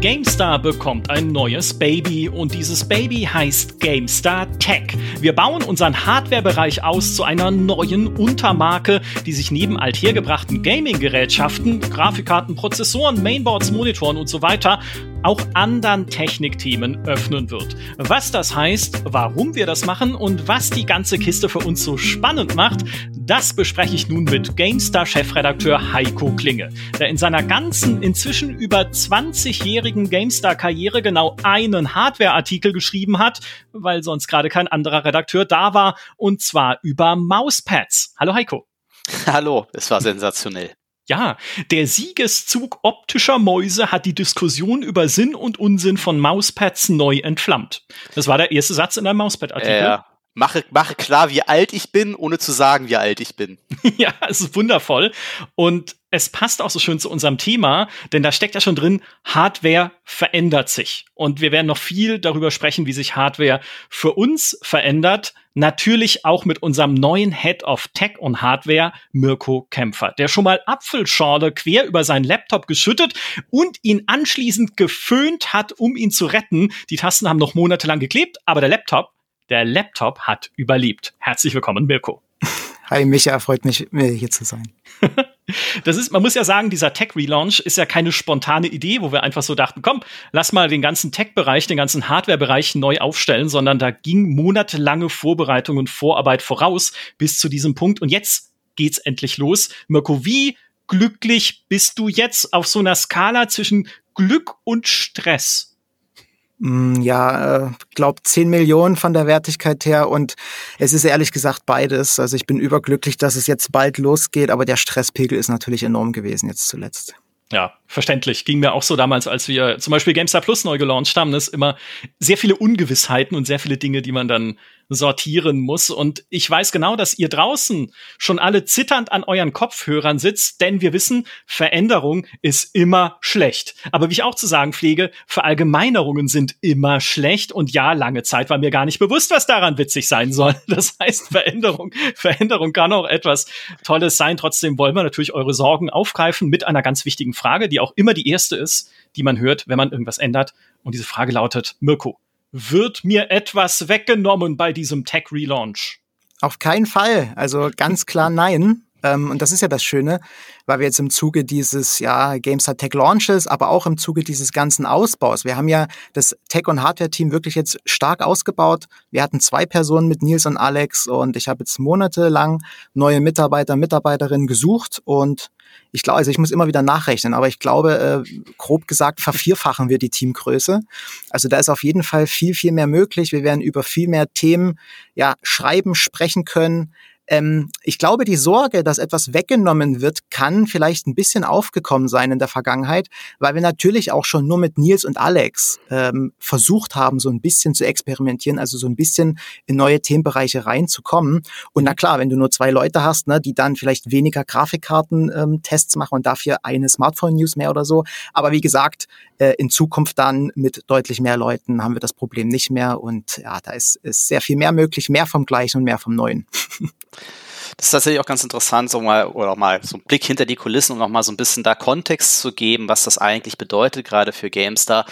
GameStar bekommt ein neues Baby und dieses Baby heißt GameStar Tech. Wir bauen unseren Hardware-Bereich aus zu einer neuen Untermarke, die sich neben althergebrachten Gaming-Gerätschaften, Grafikkarten, Prozessoren, Mainboards, Monitoren und so weiter auch anderen Technikthemen öffnen wird. Was das heißt, warum wir das machen und was die ganze Kiste für uns so spannend macht, das bespreche ich nun mit GameStar-Chefredakteur Heiko Klinge, der in seiner ganzen, inzwischen über 20-jährigen GameStar-Karriere genau einen Hardware-Artikel geschrieben hat, weil sonst gerade kein anderer Redakteur da war, und zwar über Mauspads. Hallo Heiko. Hallo, es war sensationell. Ja, der Siegeszug optischer Mäuse hat die Diskussion über Sinn und Unsinn von Mauspads neu entflammt. Das war der erste Satz in einem Mauspad-Artikel. Mache klar, wie alt ich bin, ohne zu sagen, wie alt ich bin. Ja, es ist wundervoll. Und es passt auch so schön zu unserem Thema, denn da steckt ja schon drin, Hardware verändert sich. Und wir werden noch viel darüber sprechen, wie sich Hardware für uns verändert. Natürlich auch mit unserem neuen Head of Tech und Hardware, Mirko Kempfer, der schon mal Apfelschorle quer über seinen Laptop geschüttet und ihn anschließend geföhnt hat, um ihn zu retten. Die Tasten haben noch monatelang geklebt, aber der Laptop hat überlebt. Herzlich willkommen, Mirko. Hi Micha, freut mich, hier zu sein. Man muss ja sagen, dieser Tech-Relaunch ist ja keine spontane Idee, wo wir einfach so dachten, komm, lass mal den ganzen Tech-Bereich, den ganzen Hardware-Bereich neu aufstellen, sondern da ging monatelange Vorbereitung und Vorarbeit voraus bis zu diesem Punkt. Und jetzt geht's endlich los. Mirko, wie glücklich bist du jetzt auf so einer Skala zwischen Glück und Stress? Ja, glaub 10 Millionen von der Wertigkeit her, und es ist ehrlich gesagt beides. Also ich bin überglücklich, dass es jetzt bald losgeht, aber der Stresspegel ist natürlich enorm gewesen jetzt zuletzt. Ja, verständlich. Ging mir auch so damals, als wir zum Beispiel GameStar Plus neu gelauncht haben. Das ist immer sehr viele Ungewissheiten und sehr viele Dinge, die man dann sortieren muss. Und ich weiß genau, dass ihr draußen schon alle zitternd an euren Kopfhörern sitzt, denn wir wissen, Veränderung ist immer schlecht. Aber wie ich auch zu sagen pflege, Verallgemeinerungen sind immer schlecht. Und ja, lange Zeit war mir gar nicht bewusst, was daran witzig sein soll. Das heißt, Veränderung kann auch etwas Tolles sein. Trotzdem wollen wir natürlich eure Sorgen aufgreifen mit einer ganz wichtigen Frage, die auch immer die erste ist, die man hört, wenn man irgendwas ändert. Und diese Frage lautet, Mirko, wird mir etwas weggenommen bei diesem Tech-Relaunch? Auf keinen Fall. Also ganz klar nein. Und das ist ja das Schöne, weil wir jetzt im Zuge dieses GameStar Tech Launches, aber auch im Zuge dieses ganzen Ausbaus, wir haben ja das Tech- und Hardware-Team wirklich jetzt stark ausgebaut. Wir hatten 2 Personen mit Nils und Alex, und ich habe jetzt monatelang neue Mitarbeiterinnen gesucht, und ich glaube, also ich muss immer wieder nachrechnen, aber ich glaube, grob gesagt, vervierfachen wir die Teamgröße. Also da ist auf jeden Fall viel, viel mehr möglich. Wir werden über viel mehr Themen schreiben, sprechen können. Ich glaube, die Sorge, dass etwas weggenommen wird, kann vielleicht ein bisschen aufgekommen sein in der Vergangenheit, weil wir natürlich auch schon nur mit Nils und Alex versucht haben, so ein bisschen zu experimentieren, also so ein bisschen in neue Themenbereiche reinzukommen. Und na klar, wenn du nur 2 Leute hast, ne, die dann vielleicht weniger Grafikkarten-Tests machen und dafür eine Smartphone-News mehr oder so. Aber wie gesagt, in Zukunft dann mit deutlich mehr Leuten haben wir das Problem nicht mehr. Und ja, da ist sehr viel mehr möglich, mehr vom Gleichen und mehr vom Neuen. Das ist tatsächlich auch ganz interessant, so mal so ein Blick hinter die Kulissen, um noch mal so ein bisschen da Kontext zu geben, was das eigentlich bedeutet, gerade für GameStar,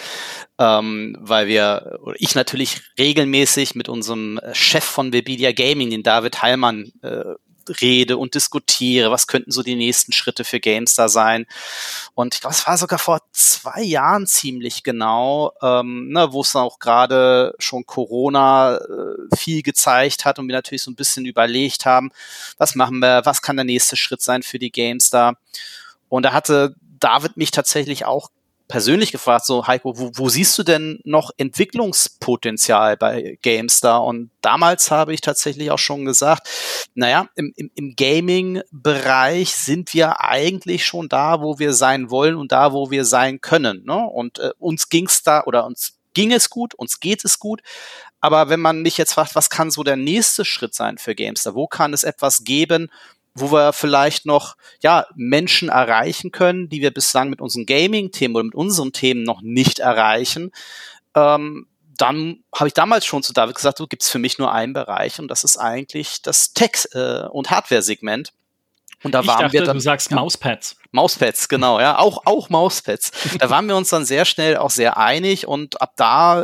weil ich natürlich regelmäßig mit unserem Chef von Webedia Gaming, den David Heilmann, rede und diskutiere, was könnten so die nächsten Schritte für GameStar sein. Und ich glaube, es war sogar vor 2 Jahren ziemlich genau, wo es dann auch gerade schon Corona viel gezeigt hat und wir natürlich so ein bisschen überlegt haben, was machen wir, was kann der nächste Schritt sein für die GameStar. Und da hatte David mich tatsächlich auch persönlich gefragt, so Heiko, wo siehst du denn noch Entwicklungspotenzial bei GameStar? Und damals habe ich tatsächlich auch schon gesagt, im Gaming-Bereich sind wir eigentlich schon da, wo wir sein wollen und da, wo wir sein können. Ne? Und uns ging es gut, uns geht es gut. Aber wenn man mich jetzt fragt, was kann so der nächste Schritt sein für GameStar? Wo kann es etwas geben, wo wir vielleicht noch Menschen erreichen können, die wir bislang mit unseren Gaming-Themen oder mit unseren Themen noch nicht erreichen, dann habe ich damals schon zu David gesagt, gibt es für mich nur einen Bereich, und das ist eigentlich das Tech- und Hardware-Segment. Und da ich waren dachte, wir dann, du sagst Mauspads. Mauspads, genau, ja, auch Mauspads. Da waren wir uns dann sehr schnell auch sehr einig und ab da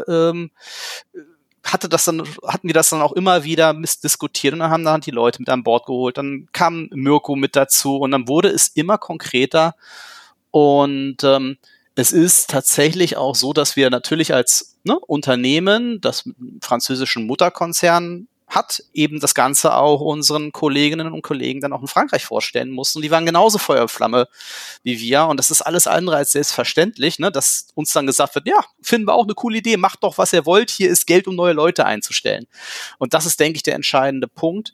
hatten wir das dann auch immer wieder diskutiert und dann haben dann die Leute mit an Bord geholt, dann kam Mirko mit dazu und dann wurde es immer konkreter und es ist tatsächlich auch so, dass wir natürlich als Unternehmen, das mit einem französischen Mutterkonzern hat, eben das Ganze auch unseren Kolleginnen und Kollegen dann auch in Frankreich vorstellen mussten. Und die waren genauso Feuerflamme wie wir. Und das ist alles andere als selbstverständlich, dass uns dann gesagt wird, ja, finden wir auch eine coole Idee, macht doch, was ihr wollt, hier ist Geld, um neue Leute einzustellen. Und das ist, denke ich, der entscheidende Punkt.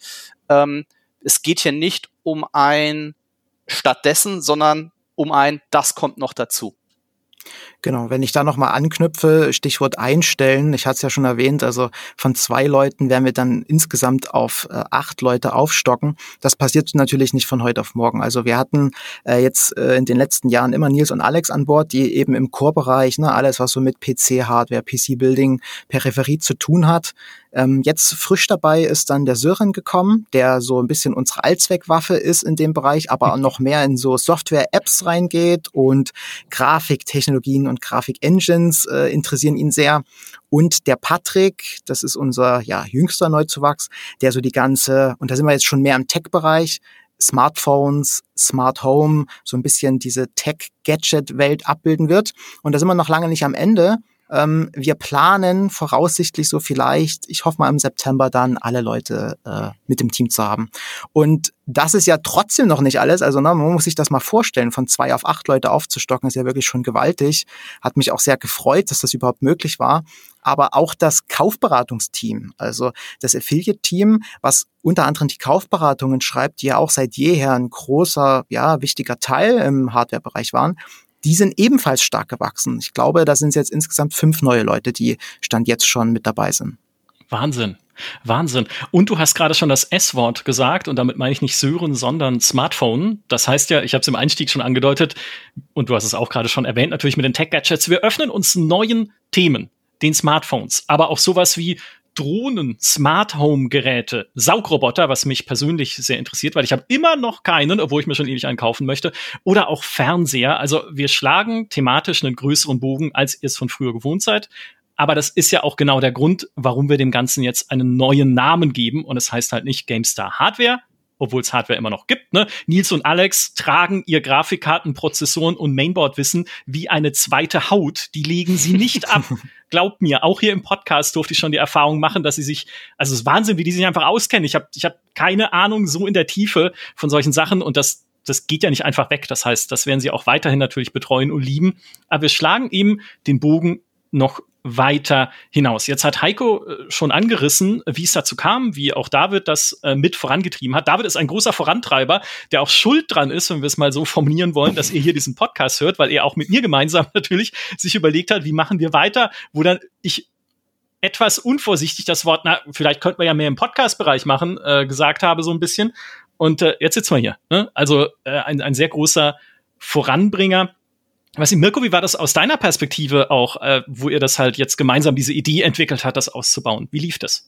Es geht hier nicht um ein stattdessen, sondern um ein das kommt noch dazu. Genau, wenn ich da nochmal anknüpfe, Stichwort einstellen, ich hatte es ja schon erwähnt, also von 2 Leuten werden wir dann insgesamt auf 8 Leute aufstocken. Das passiert natürlich nicht von heute auf morgen. Also wir hatten jetzt in den letzten Jahren immer Nils und Alex an Bord, die eben im Core-Bereich, alles was so mit PC-Hardware, PC-Building, Peripherie zu tun hat. Jetzt frisch dabei ist dann der Sören gekommen, der so ein bisschen unsere Allzweckwaffe ist in dem Bereich, aber auch noch mehr in so Software-Apps reingeht und Grafiktechnologien und Grafik-Engines interessieren ihn sehr. Und der Patrick, das ist unser jüngster Neuzuwachs, der so die ganze, und da sind wir jetzt schon mehr im Tech-Bereich, Smartphones, Smart Home, so ein bisschen diese Tech-Gadget-Welt abbilden wird. Und da sind wir noch lange nicht am Ende. Wir planen voraussichtlich so vielleicht, ich hoffe mal im September dann alle Leute mit dem Team zu haben. Und das ist ja trotzdem noch nicht alles. Also man muss sich das mal vorstellen, von 2 auf 8 Leute aufzustocken, ist ja wirklich schon gewaltig. Hat mich auch sehr gefreut, dass das überhaupt möglich war. Aber auch das Kaufberatungsteam, also das Affiliate-Team, was unter anderem die Kaufberatungen schreibt, die ja auch seit jeher ein großer, wichtiger Teil im Hardware-Bereich waren, die sind ebenfalls stark gewachsen. Ich glaube, da sind jetzt insgesamt 5 neue Leute, die Stand jetzt schon mit dabei sind. Wahnsinn. Und du hast gerade schon das S-Wort gesagt und damit meine ich nicht Sören, sondern Smartphone. Das heißt ja, ich habe es im Einstieg schon angedeutet und du hast es auch gerade schon erwähnt, natürlich mit den Tech-Gadgets. Wir öffnen uns neuen Themen, den Smartphones, aber auch sowas wie Drohnen, Smart Home Geräte, Saugroboter, was mich persönlich sehr interessiert, weil ich habe immer noch keinen, obwohl ich mir schon ewig einen kaufen möchte, oder auch Fernseher. Also wir schlagen thematisch einen größeren Bogen, als ihr es von früher gewohnt seid. Aber das ist ja auch genau der Grund, warum wir dem Ganzen jetzt einen neuen Namen geben. Und es heißt halt nicht GameStar Hardware, obwohl es Hardware immer noch gibt. Nils und Alex tragen ihr Grafikkarten, Prozessoren und Mainboard-Wissen wie eine zweite Haut. Die legen sie nicht ab. Glaubt mir, auch hier im Podcast durfte ich schon die Erfahrung machen, dass sie sich, also es ist Wahnsinn, wie die sich einfach auskennen. Ich hab keine Ahnung so in der Tiefe von solchen Sachen und das geht ja nicht einfach weg. Das heißt, das werden sie auch weiterhin natürlich betreuen und lieben. Aber wir schlagen eben den Bogen noch weiter hinaus. Jetzt hat Heiko schon angerissen, wie es dazu kam, wie auch David das mit vorangetrieben hat. David ist ein großer Vorantreiber, der auch schuld dran ist, wenn wir es mal so formulieren wollen, dass ihr hier diesen Podcast hört, weil er auch mit mir gemeinsam natürlich sich überlegt hat, wie machen wir weiter, wo dann ich etwas unvorsichtig das Wort, vielleicht könnten wir ja mehr im Podcast-Bereich machen, gesagt habe so ein bisschen. Und jetzt sitzen wir hier. Also ein sehr großer Voranbringer. Weiß nicht, Mirko, wie war das aus deiner Perspektive auch, wo ihr das halt jetzt gemeinsam diese Idee entwickelt hat, das auszubauen? Wie lief das?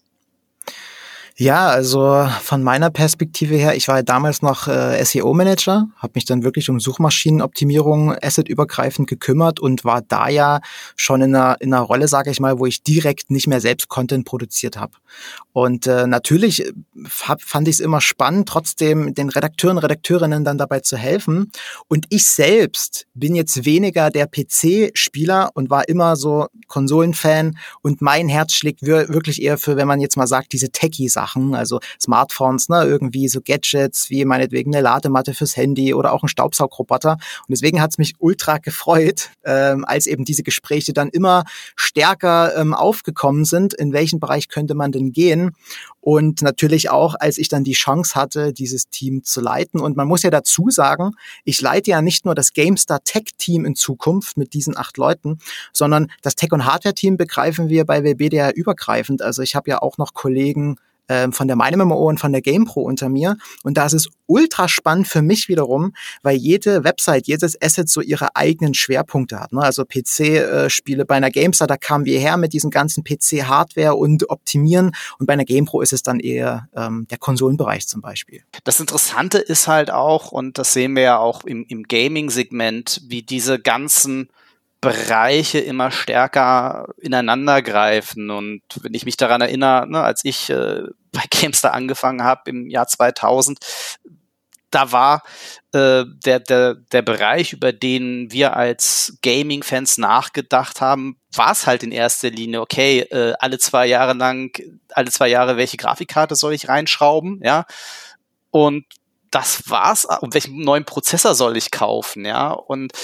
Ja, also von meiner Perspektive her, ich war ja damals noch SEO-Manager, habe mich dann wirklich um Suchmaschinenoptimierung assetübergreifend gekümmert und war da ja schon in einer Rolle, sage ich mal, wo ich direkt nicht mehr selbst Content produziert habe. Und natürlich fand ich es immer spannend, trotzdem den Redakteuren, Redakteurinnen dann dabei zu helfen. Und ich selbst bin jetzt weniger der PC-Spieler und war immer so Konsolenfan und mein Herz schlägt wirklich eher für, wenn man jetzt mal sagt, diese Techie-Sachen, also Smartphones, irgendwie so Gadgets wie meinetwegen eine Ladematte fürs Handy oder auch ein Staubsaugroboter. Und deswegen hat es mich ultra gefreut, als eben diese Gespräche dann immer stärker aufgekommen sind, in welchen Bereich könnte man denn gehen. Und natürlich auch, als ich dann die Chance hatte, dieses Team zu leiten. Und man muss ja dazu sagen, ich leite ja nicht nur das GameStar Tech-Team in Zukunft mit diesen 8 Leuten, sondern das Tech- und Hardware-Team begreifen wir bei Webedia übergreifend. Also ich habe ja auch noch Kollegen von der MyMMO und von der GamePro unter mir. Und da ist es ultra spannend für mich wiederum, weil jede Website, jedes Asset so ihre eigenen Schwerpunkte hat. Ne? Also PC-Spiele bei einer GameStar, da kamen wir her mit diesen ganzen PC-Hardware und Optimieren. Und bei einer GamePro ist es dann eher der Konsolenbereich zum Beispiel. Das Interessante ist halt auch, und das sehen wir ja auch im Gaming-Segment, wie diese ganzen Bereiche immer stärker ineinander greifen. Und wenn ich mich daran erinnere, ne, als ich bei GameStar angefangen habe im Jahr 2000, da war der Bereich, über den wir als Gaming-Fans nachgedacht haben, war es halt in erster Linie, okay, alle 2 Jahre, welche Grafikkarte soll ich reinschrauben, ja, und das war's. Und welchen neuen Prozessor soll ich kaufen, ja, und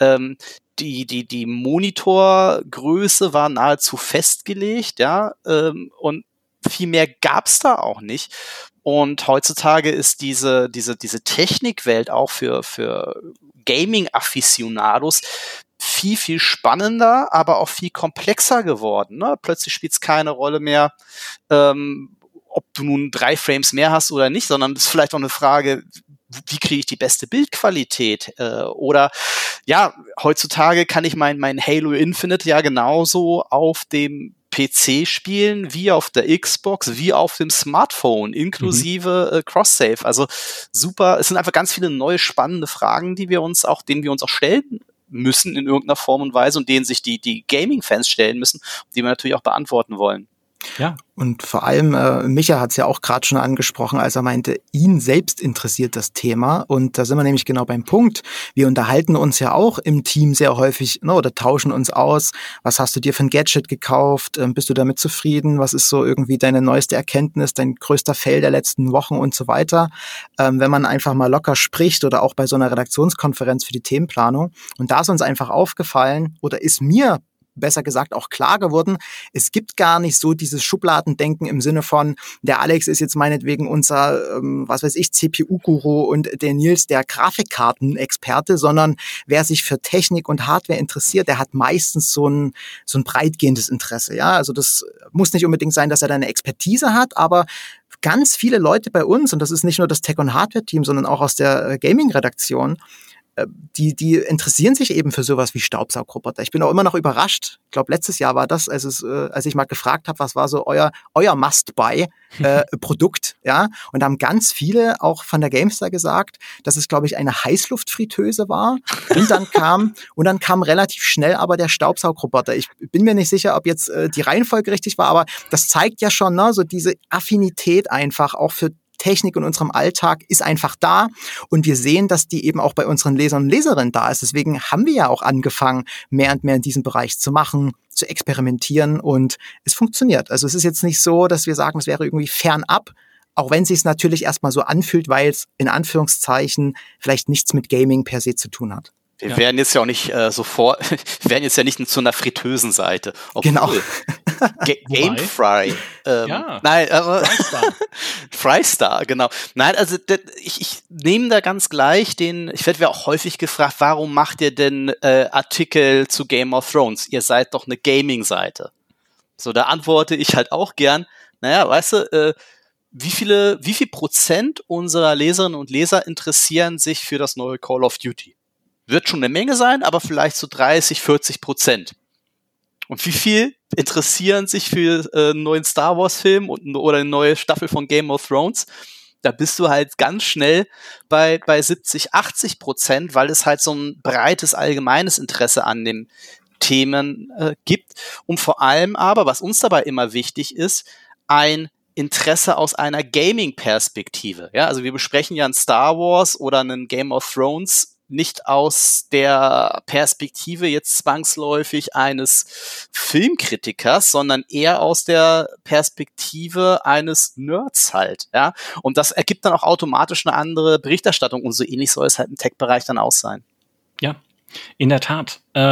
die Monitorgröße war nahezu festgelegt, ja, und viel mehr gab's da auch nicht. Und heutzutage ist diese Technikwelt auch für Gaming-Afficionados viel, viel spannender, aber auch viel komplexer geworden. Ne? Plötzlich spielt es keine Rolle mehr, ob du nun 3 Frames mehr hast oder nicht, sondern es ist vielleicht auch eine Frage, wie kriege ich die beste Bildqualität? Oder ja, heutzutage kann ich mein Halo Infinite ja genauso auf dem PC spielen, wie auf der Xbox, wie auf dem Smartphone, inklusive Cross-Save. Also super, es sind einfach ganz viele neue spannende Fragen, denen wir uns auch stellen müssen in irgendeiner Form und Weise und denen sich die Gaming-Fans stellen müssen, die wir natürlich auch beantworten wollen. Ja. Und vor allem, Micha hat es ja auch gerade schon angesprochen, als er meinte, ihn selbst interessiert das Thema. Und da sind wir nämlich genau beim Punkt. Wir unterhalten uns ja auch im Team sehr häufig, ne, oder tauschen uns aus. Was hast du dir für ein Gadget gekauft? Bist du damit zufrieden? Was ist so irgendwie deine neueste Erkenntnis, dein größter Fail der letzten Wochen und so weiter? Wenn man einfach mal locker spricht oder auch bei so einer Redaktionskonferenz für die Themenplanung. Und da ist uns einfach aufgefallen oder ist mir besser gesagt auch klar geworden, es gibt gar nicht so dieses Schubladendenken im Sinne von, der Alex ist jetzt meinetwegen unser, was weiß ich, CPU-Guru und der Nils der Grafikkartenexperte, sondern wer sich für Technik und Hardware interessiert, der hat meistens so ein breitgehendes Interesse. Ja, also das muss nicht unbedingt sein, dass er da eine Expertise hat, aber ganz viele Leute bei uns, und das ist nicht nur das Tech- und Hardware-Team, sondern auch aus der Gaming-Redaktion, die interessieren sich eben für sowas wie Staubsaugroboter. Ich bin auch immer noch überrascht. Ich glaube, letztes Jahr war das, als ich mal gefragt habe, was war so euer Must-Buy-Produkt, ja. Und da haben ganz viele auch von der GameStar gesagt, dass es, glaube ich, eine Heißluftfritteuse war. Und dann kam relativ schnell aber der Staubsaugroboter. Ich bin mir nicht sicher, ob jetzt die Reihenfolge richtig war, aber das zeigt ja schon, ne, so diese Affinität einfach auch für Technik in unserem Alltag ist einfach da und wir sehen, dass die eben auch bei unseren Lesern und Leserinnen da ist. Deswegen haben wir ja auch angefangen, mehr und mehr in diesem Bereich zu machen, zu experimentieren und es funktioniert. Also es ist jetzt nicht so, dass wir sagen, es wäre irgendwie fernab, auch wenn es sich natürlich erstmal so anfühlt, weil es in Anführungszeichen vielleicht nichts mit Gaming per se zu tun hat. Wir werden jetzt ja auch nicht wir werden jetzt ja nicht zu einer fritösen Seite. Obwohl, genau. Gamefry. Ja. Nein, Frystar. Frystar, genau. Nein, also ich nehme da ganz gleich ich werde auch häufig gefragt, warum macht ihr denn Artikel zu Game of Thrones? Ihr seid doch eine Gaming-Seite. So, da antworte ich halt auch gern, naja, weißt du, wie viel Prozent unserer Leserinnen und Leser interessieren sich für das neue Call of Duty? Wird schon eine Menge sein, aber vielleicht so 30-40%. Und wie viel interessieren sich für einen neuen Star Wars Film oder eine neue Staffel von Game of Thrones? Da bist du halt ganz schnell bei 70-80%, weil es halt so ein breites allgemeines Interesse an den Themen gibt. Und vor allem aber, was uns dabei immer wichtig ist, ein Interesse aus einer Gaming-Perspektive. Ja, also wir besprechen ja ein Star Wars oder einen Game of Thrones nicht aus der Perspektive jetzt zwangsläufig eines Filmkritikers, sondern eher aus der Perspektive eines Nerds halt, ja. Und das ergibt dann auch automatisch eine andere Berichterstattung und so ähnlich soll es halt im Tech-Bereich dann auch sein. Ja, in der Tat.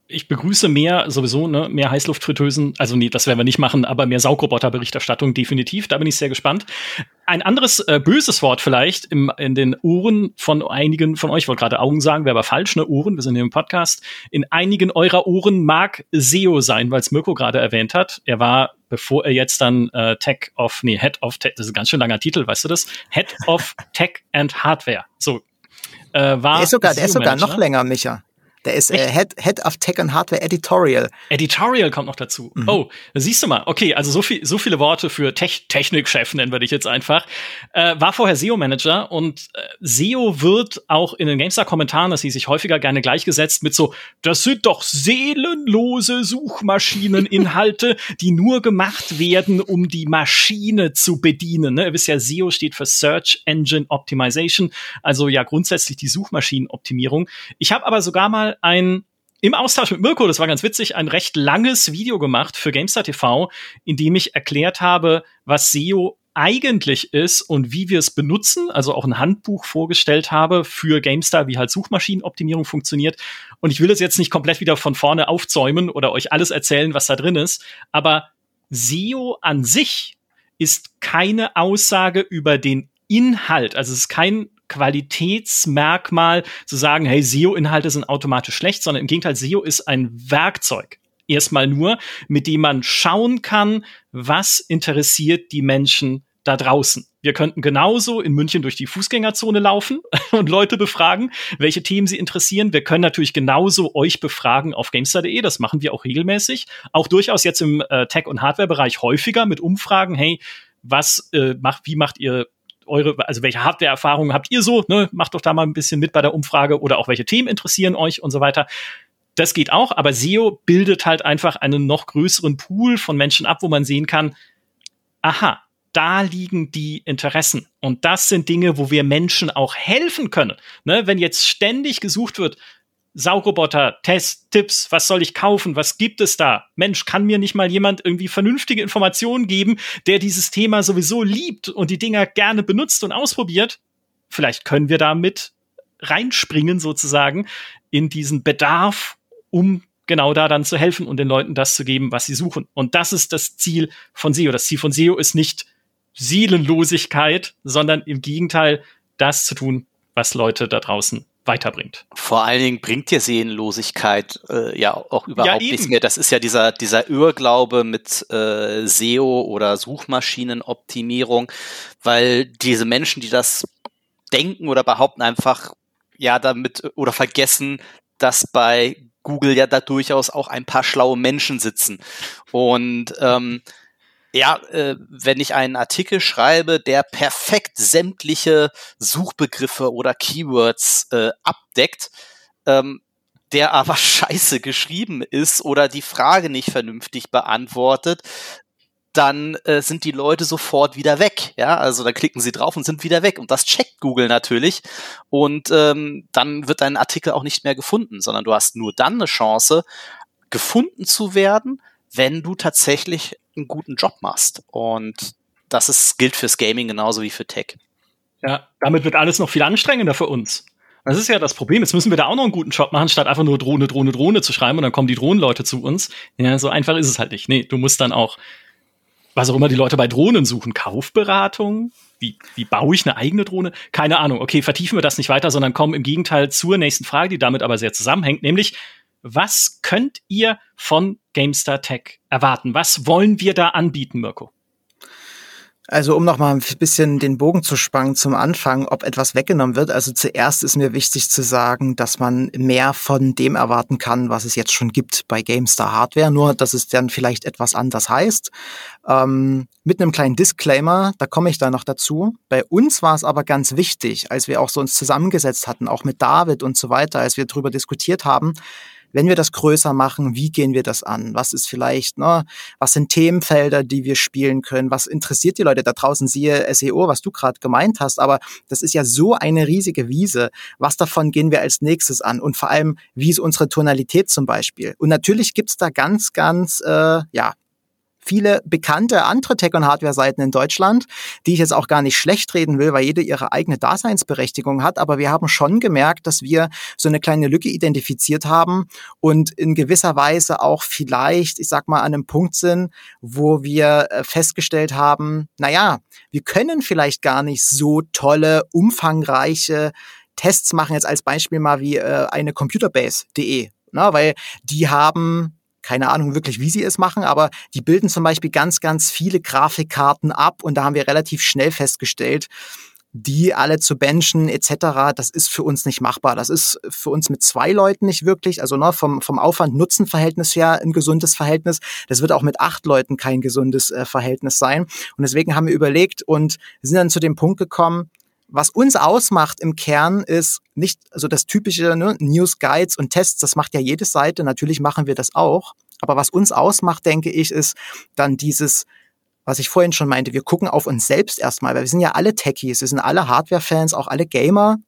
ich begrüße mehr sowieso, ne, mehr Heißluftfritteusen. Also nee, das werden wir nicht machen, aber mehr Saugroboter-Berichterstattung definitiv. Da bin ich sehr gespannt. Ein anderes böses Wort vielleicht in den Ohren von einigen von euch, ich wollte gerade Augen sagen, wäre aber falsch, ne, Ohren, wir sind hier im Podcast. In einigen eurer Ohren mag SEO sein, weil es Mirko gerade erwähnt hat. Er war, bevor er jetzt dann Head of Tech, das ist ein ganz schön langer Titel, weißt du das? Head of Tech and Hardware. So, war der ist sogar noch länger, Micha. Der ist Head of Tech and Hardware Editorial. Editorial kommt noch dazu. Mhm. Oh, siehst du mal. Okay, also so viele Worte für Technikchef nennen wir dich jetzt einfach. War vorher SEO-Manager und SEO wird auch in den GameStar-Kommentaren, dass sie sich häufiger gerne gleichgesetzt mit so, das sind doch seelenlose Suchmaschineninhalte, die nur gemacht werden, um die Maschine zu bedienen. Ne? Ihr wisst ja, SEO steht für Search Engine Optimization, also ja grundsätzlich die Suchmaschinenoptimierung. Ich habe aber sogar mal im Austausch mit Mirko, das war ganz witzig, ein recht langes Video gemacht für GameStar TV, in dem ich erklärt habe, was SEO eigentlich ist und wie wir es benutzen, also auch ein Handbuch vorgestellt habe für GameStar, wie halt Suchmaschinenoptimierung funktioniert. Und ich will das jetzt nicht komplett wieder von vorne aufzäumen oder euch alles erzählen, was da drin ist, aber SEO an sich ist keine Aussage über den Inhalt, also es ist kein Qualitätsmerkmal zu sagen, hey, SEO-Inhalte sind automatisch schlecht, sondern im Gegenteil, SEO ist ein Werkzeug. Erstmal nur, mit dem man schauen kann, was interessiert die Menschen da draußen. Wir könnten genauso in München durch die Fußgängerzone laufen und Leute befragen, welche Themen sie interessieren. Wir können natürlich genauso euch befragen auf GameStar.de, das machen wir auch regelmäßig. Auch durchaus jetzt im Tech- und Hardware-Bereich häufiger mit Umfragen, hey, wie macht ihr also welche Hardware-Erfahrungen habt ihr so, ne? Macht doch da mal ein bisschen mit bei der Umfrage oder auch welche Themen interessieren euch und so weiter. Das geht auch, aber SEO bildet halt einfach einen noch größeren Pool von Menschen ab, wo man sehen kann, aha, da liegen die Interessen. Und das sind Dinge, wo wir Menschen auch helfen können. Ne? Wenn jetzt ständig gesucht wird, Saugroboter, Tests, Tipps, was soll ich kaufen, was gibt es da? Mensch, kann mir nicht mal jemand irgendwie vernünftige Informationen geben, der dieses Thema sowieso liebt und die Dinger gerne benutzt und ausprobiert? Vielleicht können wir damit reinspringen sozusagen in diesen Bedarf, um genau da dann zu helfen und den Leuten das zu geben, was sie suchen. Und das ist das Ziel von SEO. Das Ziel von SEO ist nicht Seelenlosigkeit, sondern im Gegenteil das zu tun, was Leute da draußen weiterbringt. Vor allen Dingen bringt dir Seelenlosigkeit ja auch überhaupt nichts mehr. Das ist ja dieser Irrglaube mit SEO oder Suchmaschinenoptimierung, weil diese Menschen, die das denken oder behaupten, einfach ja damit oder vergessen, dass bei Google ja da durchaus auch ein paar schlaue Menschen sitzen. Und wenn ich einen Artikel schreibe, der perfekt sämtliche Suchbegriffe oder Keywords abdeckt, der aber scheiße geschrieben ist oder die Frage nicht vernünftig beantwortet, dann sind die Leute sofort wieder weg. Ja, also da klicken sie drauf und sind wieder weg. Und das checkt Google natürlich. Und dann wird dein Artikel auch nicht mehr gefunden, sondern du hast nur dann eine Chance, gefunden zu werden, wenn du tatsächlich einen guten Job machst. Und gilt fürs Gaming genauso wie für Tech. Ja, damit wird alles noch viel anstrengender für uns. Das ist ja das Problem. Jetzt müssen wir da auch noch einen guten Job machen, statt einfach nur Drohne, Drohne, Drohne zu schreiben und dann kommen die Drohnenleute zu uns. Ja, so einfach ist es halt nicht. Nee, du musst dann auch, was auch immer die Leute bei Drohnen suchen, Kaufberatung? Wie baue ich eine eigene Drohne? Keine Ahnung. Okay, vertiefen wir das nicht weiter, sondern kommen im Gegenteil zur nächsten Frage, die damit aber sehr zusammenhängt, nämlich, was könnt ihr von GameStar Tech erwarten? Was wollen wir da anbieten, Mirko? Also um noch mal ein bisschen den Bogen zu spannen zum Anfang, ob etwas weggenommen wird. Also zuerst ist mir wichtig zu sagen, dass man mehr von dem erwarten kann, was es jetzt schon gibt bei GameStar Hardware, nur dass es dann vielleicht etwas anders heißt. Mit einem kleinen Disclaimer, da komme ich da noch dazu. Bei uns war es aber ganz wichtig, als wir auch so uns zusammengesetzt hatten, auch mit David und so weiter, als wir drüber diskutiert haben, wenn wir das größer machen, wie gehen wir das an? Was ist vielleicht, was sind Themenfelder, die wir spielen können? Was interessiert die Leute da draußen? Siehe SEO, was du gerade gemeint hast. Aber das ist ja so eine riesige Wiese. Was davon gehen wir als nächstes an? Und vor allem, wie ist unsere Tonalität zum Beispiel? Und natürlich gibt's da ganz, ganz, viele bekannte andere Tech- und Hardware-Seiten in Deutschland, die ich jetzt auch gar nicht schlecht reden will, weil jede ihre eigene Daseinsberechtigung hat. Aber wir haben schon gemerkt, dass wir so eine kleine Lücke identifiziert haben und in gewisser Weise auch vielleicht, ich sag mal, an einem Punkt sind, wo wir festgestellt haben, naja, wir können vielleicht gar nicht so tolle, umfangreiche Tests machen, jetzt als Beispiel mal wie eine Computerbase.de, ne? Weil die haben keine Ahnung wirklich, wie sie es machen, aber die bilden zum Beispiel ganz, ganz viele Grafikkarten ab und da haben wir relativ schnell festgestellt, die alle zu benchen etc., das ist für uns nicht machbar. Das ist für uns mit 2 Leuten nicht wirklich, also ne, vom Aufwand-Nutzen-Verhältnis her ein gesundes Verhältnis. Das wird auch mit 8 Leuten kein gesundes Verhältnis sein. Und deswegen haben wir überlegt und sind dann zu dem Punkt gekommen, was uns ausmacht im Kern ist nicht, also das typische News, Guides und Tests, das macht ja jede Seite, natürlich machen wir das auch, aber was uns ausmacht, denke ich, ist dann dieses, was ich vorhin schon meinte, wir gucken auf uns selbst erstmal, weil wir sind ja alle Techies, wir sind alle Hardware-Fans, auch alle Gamer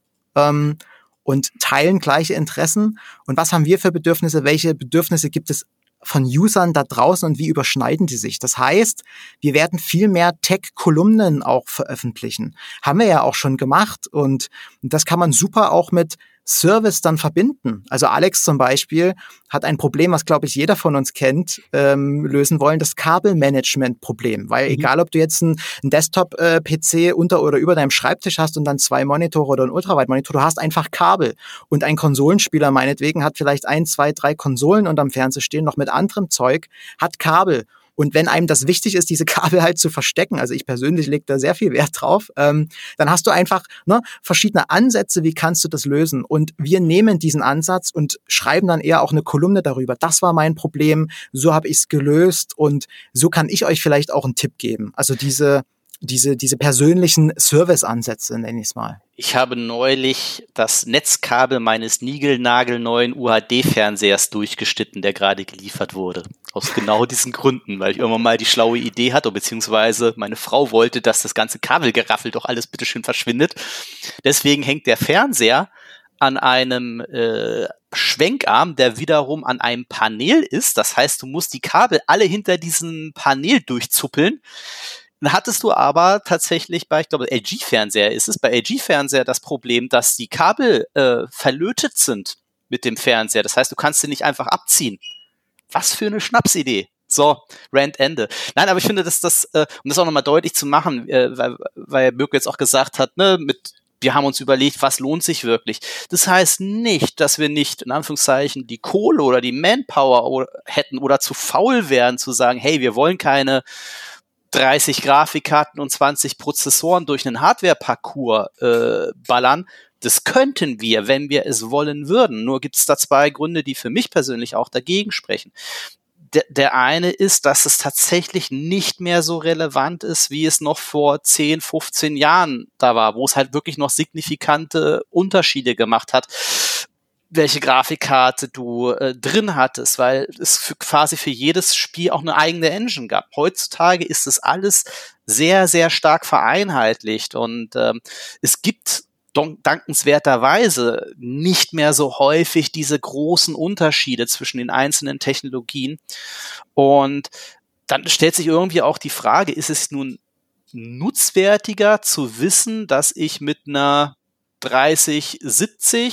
und teilen gleiche Interessen. Und was haben wir für Bedürfnisse? Welche Bedürfnisse gibt es von Usern da draußen und wie überschneiden die sich? Das heißt, wir werden viel mehr Tech-Kolumnen auch veröffentlichen. Haben wir ja auch schon gemacht und das kann man super auch mit Service dann verbinden. Also Alex zum Beispiel hat ein Problem, was glaube ich jeder von uns kennt, lösen wollen, das Kabelmanagement-Problem. Weil egal, ob du jetzt einen Desktop-PC unter oder über deinem Schreibtisch hast und dann 2 Monitore oder einen Ultraweitmonitor, du hast einfach Kabel. Und ein Konsolenspieler meinetwegen hat vielleicht 1, 2, 3 Konsolen unterm Fernseher stehen, noch mit anderem Zeug, hat Kabel. Und wenn einem das wichtig ist, diese Kabel halt zu verstecken, also ich persönlich lege da sehr viel Wert drauf, dann hast du einfach verschiedene Ansätze, wie kannst du das lösen? Und wir nehmen diesen Ansatz und schreiben dann eher auch eine Kolumne darüber. Das war mein Problem, so habe ich es gelöst und so kann ich euch vielleicht auch einen Tipp geben. Also diese persönlichen Service-Ansätze, nenne ich es mal. Ich habe neulich das Netzkabel meines niegelnagelneuen UHD-Fernsehers durchgeschnitten, der gerade geliefert wurde. Aus genau diesen Gründen, weil ich irgendwann mal die schlaue Idee hatte, beziehungsweise meine Frau wollte, dass das ganze Kabelgeraffel doch alles bitteschön verschwindet. Deswegen hängt der Fernseher an einem Schwenkarm, der wiederum an einem Panel ist. Das heißt, du musst die Kabel alle hinter diesem Panel durchzuppeln. Dann hattest du aber tatsächlich bei, ich glaube, LG-Fernseher ist es, bei LG-Fernseher das Problem, dass die Kabel verlötet sind mit dem Fernseher. Das heißt, du kannst sie nicht einfach abziehen. Was für eine Schnapsidee. So, Rant Ende. Nein, aber ich finde, dass das, um das auch nochmal deutlich zu machen, weil Mirko jetzt auch gesagt hat, wir haben uns überlegt, was lohnt sich wirklich. Das heißt nicht, dass wir nicht, in Anführungszeichen, die Kohle oder die Manpower hätten oder zu faul wären, zu sagen, hey, wir wollen keine 30 Grafikkarten und 20 Prozessoren durch einen Hardware-Parcours ballern. Das könnten wir, wenn wir es wollen würden. Nur gibt es da 2 Gründe, die für mich persönlich auch dagegen sprechen. Der eine ist, dass es tatsächlich nicht mehr so relevant ist, wie es noch vor 10, 15 Jahren da war, wo es halt wirklich noch signifikante Unterschiede gemacht hat, welche Grafikkarte du drin hattest, weil es quasi für jedes Spiel auch eine eigene Engine gab. Heutzutage ist es alles sehr, sehr stark vereinheitlicht und es gibt dankenswerterweise nicht mehr so häufig diese großen Unterschiede zwischen den einzelnen Technologien. Und dann stellt sich irgendwie auch die Frage, ist es nun nutzwertiger zu wissen, dass ich mit einer 3070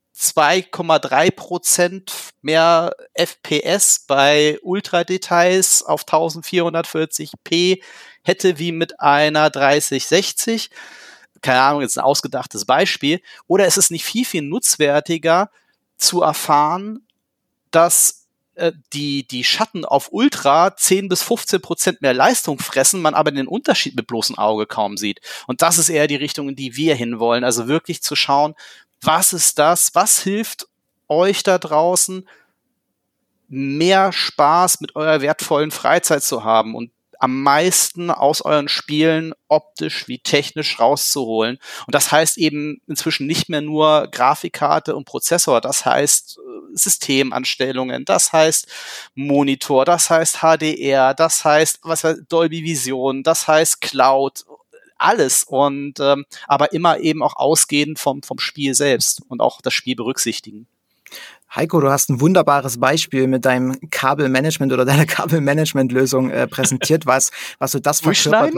2,3% mehr FPS bei Ultradetails auf 1440p hätte wie mit einer 3060? Keine Ahnung, jetzt ein ausgedachtes Beispiel. Oder ist es nicht viel, viel nutzwertiger zu erfahren, dass die Schatten auf Ultra 10-15% mehr Leistung fressen, man aber den Unterschied mit bloßem Auge kaum sieht. Und das ist eher die Richtung, in die wir hinwollen. Also wirklich zu schauen, was ist das? Was hilft euch da draußen, mehr Spaß mit eurer wertvollen Freizeit zu haben und am meisten aus euren Spielen optisch wie technisch rauszuholen? Und das heißt eben inzwischen nicht mehr nur Grafikkarte und Prozessor, das heißt Systemanstellungen, das heißt Monitor, das heißt HDR, das heißt Dolby Vision, das heißt Cloud, alles und aber immer eben auch ausgehend vom Spiel selbst und auch das Spiel berücksichtigen. Heiko, du hast ein wunderbares Beispiel mit deinem Kabelmanagement oder deiner Kabelmanagement-Lösung präsentiert, was so das verkörpert,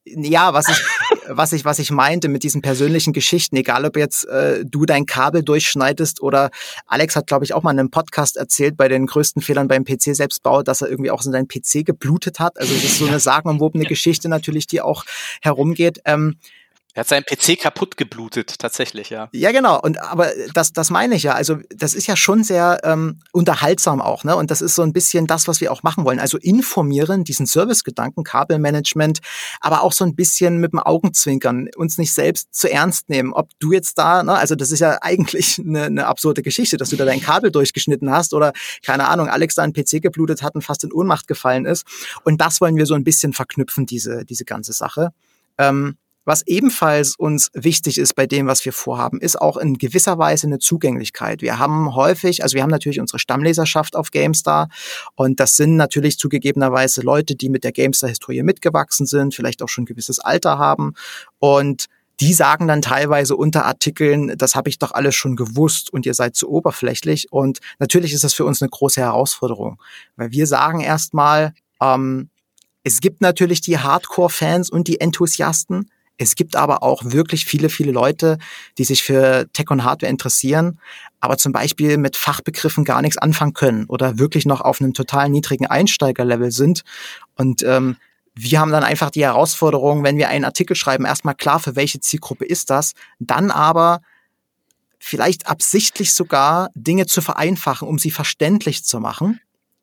was ich meinte mit diesen persönlichen Geschichten, egal ob jetzt du dein Kabel durchschneidest oder Alex hat, glaube ich, auch mal in einem Podcast erzählt, bei den größten Fehlern beim PC-Selbstbau, dass er irgendwie auch so seinen PC geblutet hat. Also das ist so eine sagenumwobene Geschichte natürlich, die auch herumgeht. Er hat seinen PC kaputt geblutet, tatsächlich, ja. Ja, genau. Aber das meine ich ja. Also das ist ja schon sehr unterhaltsam auch, ne? Und das ist so ein bisschen das, was wir auch machen wollen. Also informieren, diesen Servicegedanken, Kabelmanagement, aber auch so ein bisschen mit dem Augenzwinkern, uns nicht selbst zu ernst nehmen. Ob du jetzt da, ne? Also das ist ja eigentlich eine absurde Geschichte, dass du da dein Kabel durchgeschnitten hast oder, keine Ahnung, Alex da einen PC geblutet hat und fast in Ohnmacht gefallen ist. Und das wollen wir so ein bisschen verknüpfen, diese ganze Sache. Was ebenfalls uns wichtig ist bei dem, was wir vorhaben, ist auch in gewisser Weise eine Zugänglichkeit. Wir haben natürlich unsere Stammleserschaft auf GameStar und das sind natürlich zugegebenerweise Leute, die mit der GameStar-Historie mitgewachsen sind, vielleicht auch schon ein gewisses Alter haben und die sagen dann teilweise unter Artikeln, das habe ich doch alles schon gewusst und ihr seid zu oberflächlich und natürlich ist das für uns eine große Herausforderung, weil wir sagen erstmal, es gibt natürlich die Hardcore-Fans und die Enthusiasten. Es gibt aber auch wirklich viele, viele Leute, die sich für Tech und Hardware interessieren, aber zum Beispiel mit Fachbegriffen gar nichts anfangen können oder wirklich noch auf einem total niedrigen Einsteigerlevel sind. Und wir haben dann einfach die Herausforderung, wenn wir einen Artikel schreiben, erstmal klar, für welche Zielgruppe ist das, dann aber vielleicht absichtlich sogar Dinge zu vereinfachen, um sie verständlich zu machen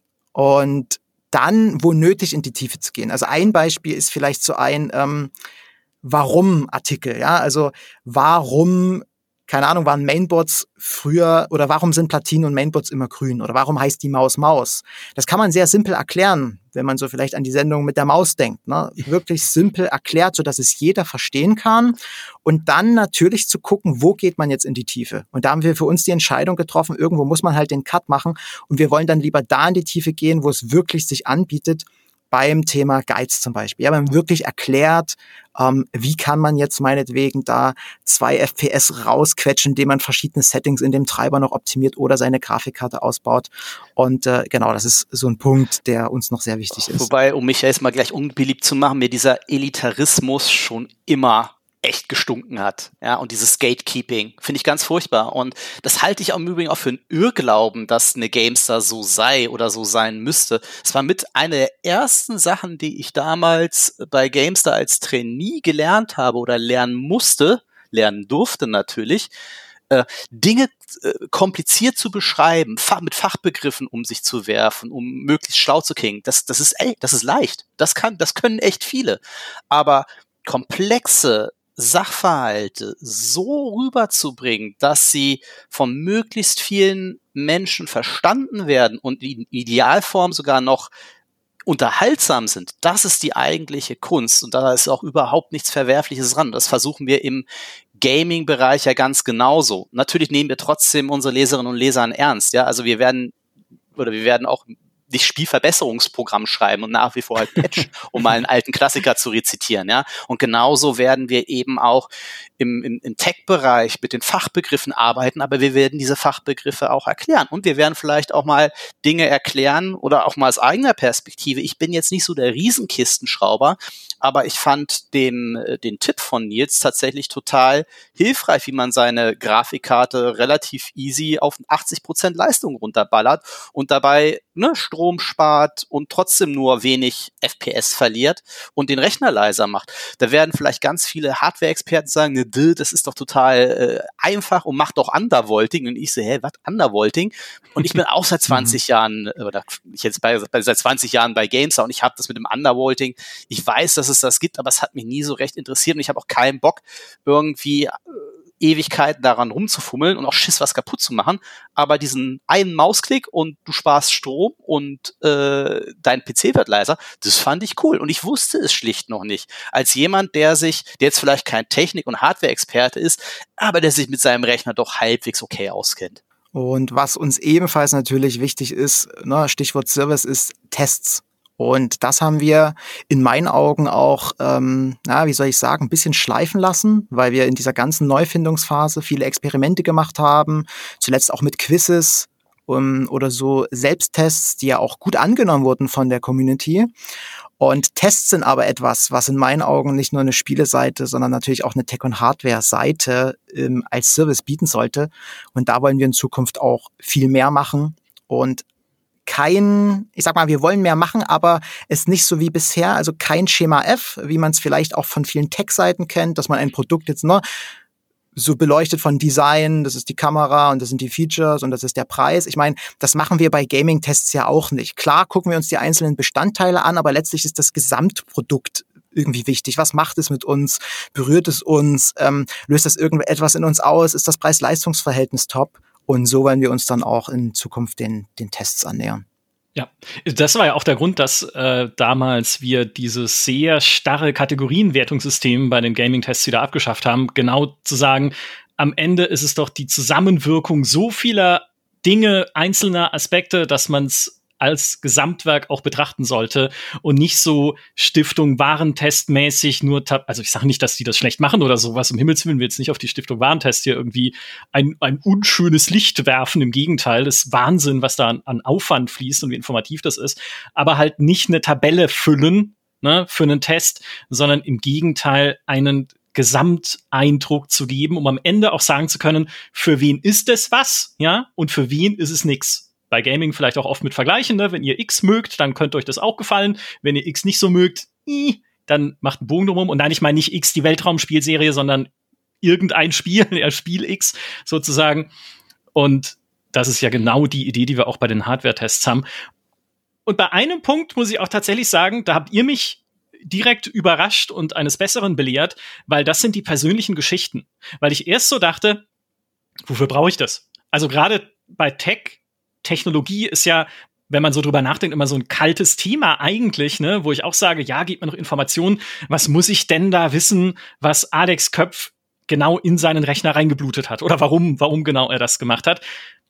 und dann, wo nötig, in die Tiefe zu gehen. Also ein Beispiel ist vielleicht so ein Warum-Artikel, ja, also warum, keine Ahnung, waren Mainboards früher oder warum sind Platinen und Mainboards immer grün oder warum heißt die Maus Maus? Das kann man sehr simpel erklären, wenn man so vielleicht an die Sendung mit der Maus denkt, ne? Wirklich simpel erklärt, so dass es jeder verstehen kann und dann natürlich zu gucken, wo geht man jetzt in die Tiefe? Und da haben wir für uns die Entscheidung getroffen, irgendwo muss man halt den Cut machen und wir wollen dann lieber da in die Tiefe gehen, wo es wirklich sich anbietet, beim Thema Guides zum Beispiel. Ja, wir haben wirklich erklärt, wie kann man jetzt meinetwegen da 2 FPS rausquetschen, indem man verschiedene Settings in dem Treiber noch optimiert oder seine Grafikkarte ausbaut. Und genau, das ist so ein Punkt, der uns noch sehr wichtig ist. Wobei, um mich jetzt mal gleich unbeliebt zu machen, mir dieser Elitarismus schon immer echt gestunken hat. Ja, und dieses Gatekeeping finde ich ganz furchtbar. Und das halte ich im Übrigen auch für einen Irrglauben, dass eine GameStar so sei oder so sein müsste. Es war mit einer der ersten Sachen, die ich damals bei GameStar als Trainee gelernt habe oder lernen durfte natürlich, Dinge kompliziert zu beschreiben, mit Fachbegriffen um sich zu werfen, um möglichst schlau zu klingen. Das ist leicht. Das können echt viele. Aber komplexe Sachverhalte so rüberzubringen, dass sie von möglichst vielen Menschen verstanden werden und in Idealform sogar noch unterhaltsam sind, das ist die eigentliche Kunst und da ist auch überhaupt nichts Verwerfliches dran. Das versuchen wir im Gaming-Bereich ja ganz genauso. Natürlich nehmen wir trotzdem unsere Leserinnen und Leser ernst, ja, also wir werden auch nicht Spielverbesserungsprogramm schreiben und nach wie vor halt Patch, um mal einen alten Klassiker zu rezitieren, ja. Und genauso werden wir eben auch im Tech-Bereich mit den Fachbegriffen arbeiten, aber wir werden diese Fachbegriffe auch erklären. Und wir werden vielleicht auch mal Dinge erklären oder auch mal aus eigener Perspektive. Ich bin jetzt nicht so der Riesenkistenschrauber, aber ich fand den Tipp von Nils tatsächlich total hilfreich, wie man seine Grafikkarte relativ easy auf 80% Leistung runterballert und dabei Strom spart und trotzdem nur wenig FPS verliert und den Rechner leiser macht. Da werden vielleicht ganz viele Hardware-Experten sagen, das ist doch total einfach und macht doch Undervolting. Und ich so, was Undervolting? Und ich bin auch seit 20 Jahren, seit 20 Jahren bei GameStar und ich habe das mit dem Undervolting. Ich weiß, dass es das gibt, aber es hat mich nie so recht interessiert und ich habe auch keinen Bock, irgendwie Ewigkeiten daran rumzufummeln und auch Schiss, was kaputt zu machen, aber diesen einen Mausklick und du sparst Strom und dein PC wird leiser, das fand ich cool und ich wusste es schlicht noch nicht. Als jemand, der jetzt vielleicht kein Technik- und Hardware-Experte ist, aber der sich mit seinem Rechner doch halbwegs okay auskennt. Und was uns ebenfalls natürlich wichtig ist, Stichwort Service, ist Tests. Und das haben wir in meinen Augen auch, ein bisschen schleifen lassen, weil wir in dieser ganzen Neufindungsphase viele Experimente gemacht haben, zuletzt auch mit Quizzes. oder so Selbsttests, die ja auch gut angenommen wurden von der Community. Und Tests sind aber etwas, was in meinen Augen nicht nur eine Spieleseite, sondern natürlich auch eine Tech- und Hardware-Seite als Service bieten sollte. Und da wollen wir in Zukunft auch viel mehr machen und ich sag mal, wir wollen mehr machen, aber es nicht so wie bisher, also kein Schema F, wie man es vielleicht auch von vielen Tech-Seiten kennt, dass man ein Produkt jetzt so beleuchtet von Design, das ist die Kamera und das sind die Features und das ist der Preis. Ich meine, das machen wir bei Gaming-Tests ja auch nicht. Klar gucken wir uns die einzelnen Bestandteile an, aber letztlich ist das Gesamtprodukt irgendwie wichtig. Was macht es mit uns? Berührt es uns? Löst das irgendetwas in uns aus? Ist das Preis-Leistungs-Verhältnis top? Und so wollen wir uns dann auch in Zukunft den Tests annähern. Ja, das war ja auch der Grund, dass damals wir dieses sehr starre Kategorienwertungssystem bei den Gaming-Tests wieder abgeschafft haben. Genau zu sagen, am Ende ist es doch die Zusammenwirkung so vieler Dinge, einzelner Aspekte, dass man es als Gesamtwerk auch betrachten sollte und nicht so Stiftung Warentest-mäßig nur, also ich sage nicht, dass die das schlecht machen oder sowas, um Himmels Willen will jetzt nicht auf die Stiftung Warentest hier irgendwie ein unschönes Licht werfen, im Gegenteil, das ist Wahnsinn, was da an Aufwand fließt und wie informativ das ist, aber halt nicht eine Tabelle füllen, ne, für einen Test, sondern im Gegenteil einen Gesamteindruck zu geben, um am Ende auch sagen zu können, für wen ist es was, ja, und für wen ist es nix. Bei Gaming vielleicht auch oft mit Vergleichen, ne? Wenn ihr X mögt, dann könnte euch das auch gefallen. Wenn ihr X nicht so mögt, dann macht einen Bogen drumherum. Und nein, ich meine nicht X, die Weltraumspielserie, sondern irgendein Spiel, ja, Spiel X sozusagen. Und das ist ja genau die Idee, die wir auch bei den Hardware-Tests haben. Und bei einem Punkt muss ich auch tatsächlich sagen, da habt ihr mich direkt überrascht und eines Besseren belehrt, weil das sind die persönlichen Geschichten. Weil ich erst so dachte, wofür brauche ich das? Also gerade bei Technologie ist ja, wenn man so drüber nachdenkt, immer so ein kaltes Thema eigentlich, ne, wo ich auch sage, ja, gebt mir noch Informationen, was muss ich denn da wissen, was Alex Köpf genau in seinen Rechner reingeblutet hat oder warum genau er das gemacht hat.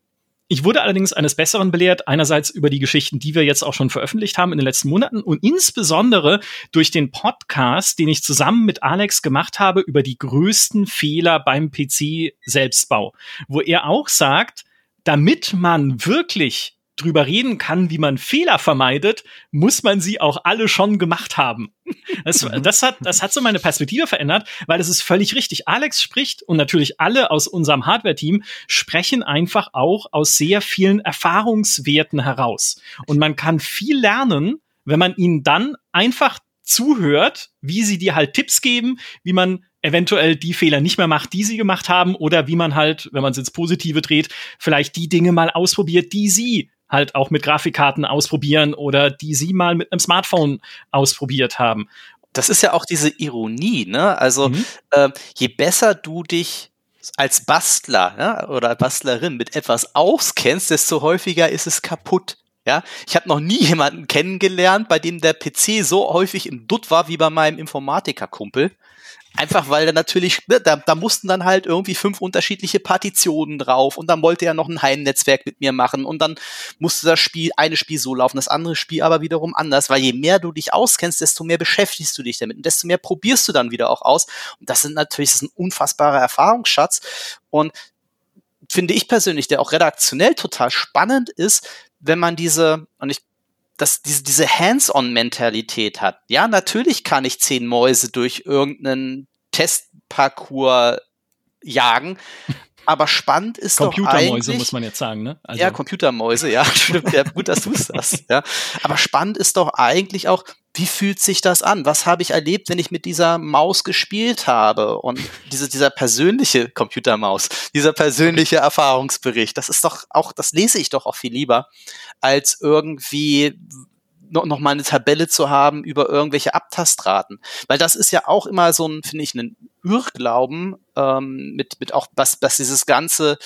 Ich wurde allerdings eines Besseren belehrt, einerseits über die Geschichten, die wir jetzt auch schon veröffentlicht haben in den letzten Monaten und insbesondere durch den Podcast, den ich zusammen mit Alex gemacht habe über die größten Fehler beim PC-Selbstbau, wo er auch sagt, damit man wirklich drüber reden kann, wie man Fehler vermeidet, muss man sie auch alle schon gemacht haben. Das hat so meine Perspektive verändert, weil es ist völlig richtig. Alex spricht und natürlich alle aus unserem Hardware-Team sprechen einfach auch aus sehr vielen Erfahrungswerten heraus. Und man kann viel lernen, wenn man ihnen dann einfach zuhört, wie sie dir halt Tipps geben, wie man eventuell die Fehler nicht mehr macht, die sie gemacht haben, oder wie man halt, wenn man es ins Positive dreht, vielleicht die Dinge mal ausprobiert, die sie halt auch mit Grafikkarten ausprobieren oder die sie mal mit einem Smartphone ausprobiert haben. Das ist ja auch diese Ironie, ne? Also je besser du dich als Bastler, ja, oder Bastlerin mit etwas auskennst, desto häufiger ist es kaputt. Ja, ich habe noch nie jemanden kennengelernt, bei dem der PC so häufig im Dutt war wie bei meinem Informatikerkumpel. Einfach weil er natürlich, da mussten dann halt irgendwie 5 unterschiedliche Partitionen drauf und dann wollte er noch ein Heimnetzwerk mit mir machen und dann musste das eine Spiel so laufen, das andere Spiel aber wiederum anders, weil je mehr du dich auskennst, desto mehr beschäftigst du dich damit und desto mehr probierst du dann wieder auch aus. Und das ist ein unfassbarer Erfahrungsschatz und finde ich persönlich, der auch redaktionell total spannend ist, wenn man diese Hands-on-Mentalität hat. Ja, natürlich kann ich 10 Mäuse durch irgendeinen Testparcours jagen, aber spannend ist doch eigentlich... Computermäuse, muss man jetzt sagen, ne? Also. Ja, Computermäuse, ja, stimmt, ja, gut, dass du es sagst, ja. Aber spannend ist doch eigentlich auch, wie fühlt sich das an? Was habe ich erlebt, wenn ich mit dieser Maus gespielt habe? Und dieser persönliche Computermaus, dieser persönliche Erfahrungsbericht, das ist doch auch, das lese ich doch auch viel lieber, als irgendwie noch mal eine Tabelle zu haben über irgendwelche Abtastraten. Weil das ist ja auch immer so ein, finde ich, ein Irrglauben, mit auch, was dieses ganze,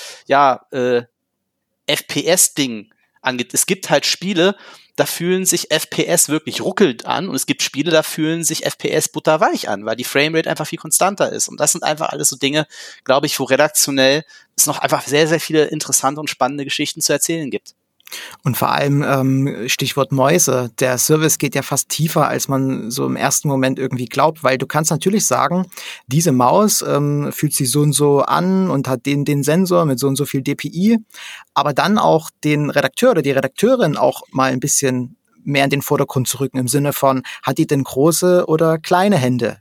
FPS-Ding angeht. Es gibt halt Spiele, da fühlen sich FPS wirklich ruckelt an und es gibt Spiele, da fühlen sich FPS butterweich an, weil die Framerate einfach viel konstanter ist. Und das sind einfach alles so Dinge, glaube ich, wo redaktionell es noch einfach sehr, sehr viele interessante und spannende Geschichten zu erzählen gibt. Und vor allem Stichwort Mäuse, der Service geht ja fast tiefer, als man so im ersten Moment irgendwie glaubt, weil du kannst natürlich sagen, diese Maus fühlt sich so und so an und hat den Sensor mit so und so viel DPI, aber dann auch den Redakteur oder die Redakteurin auch mal ein bisschen mehr in den Vordergrund zu rücken, im Sinne von, hat die denn große oder kleine Hände?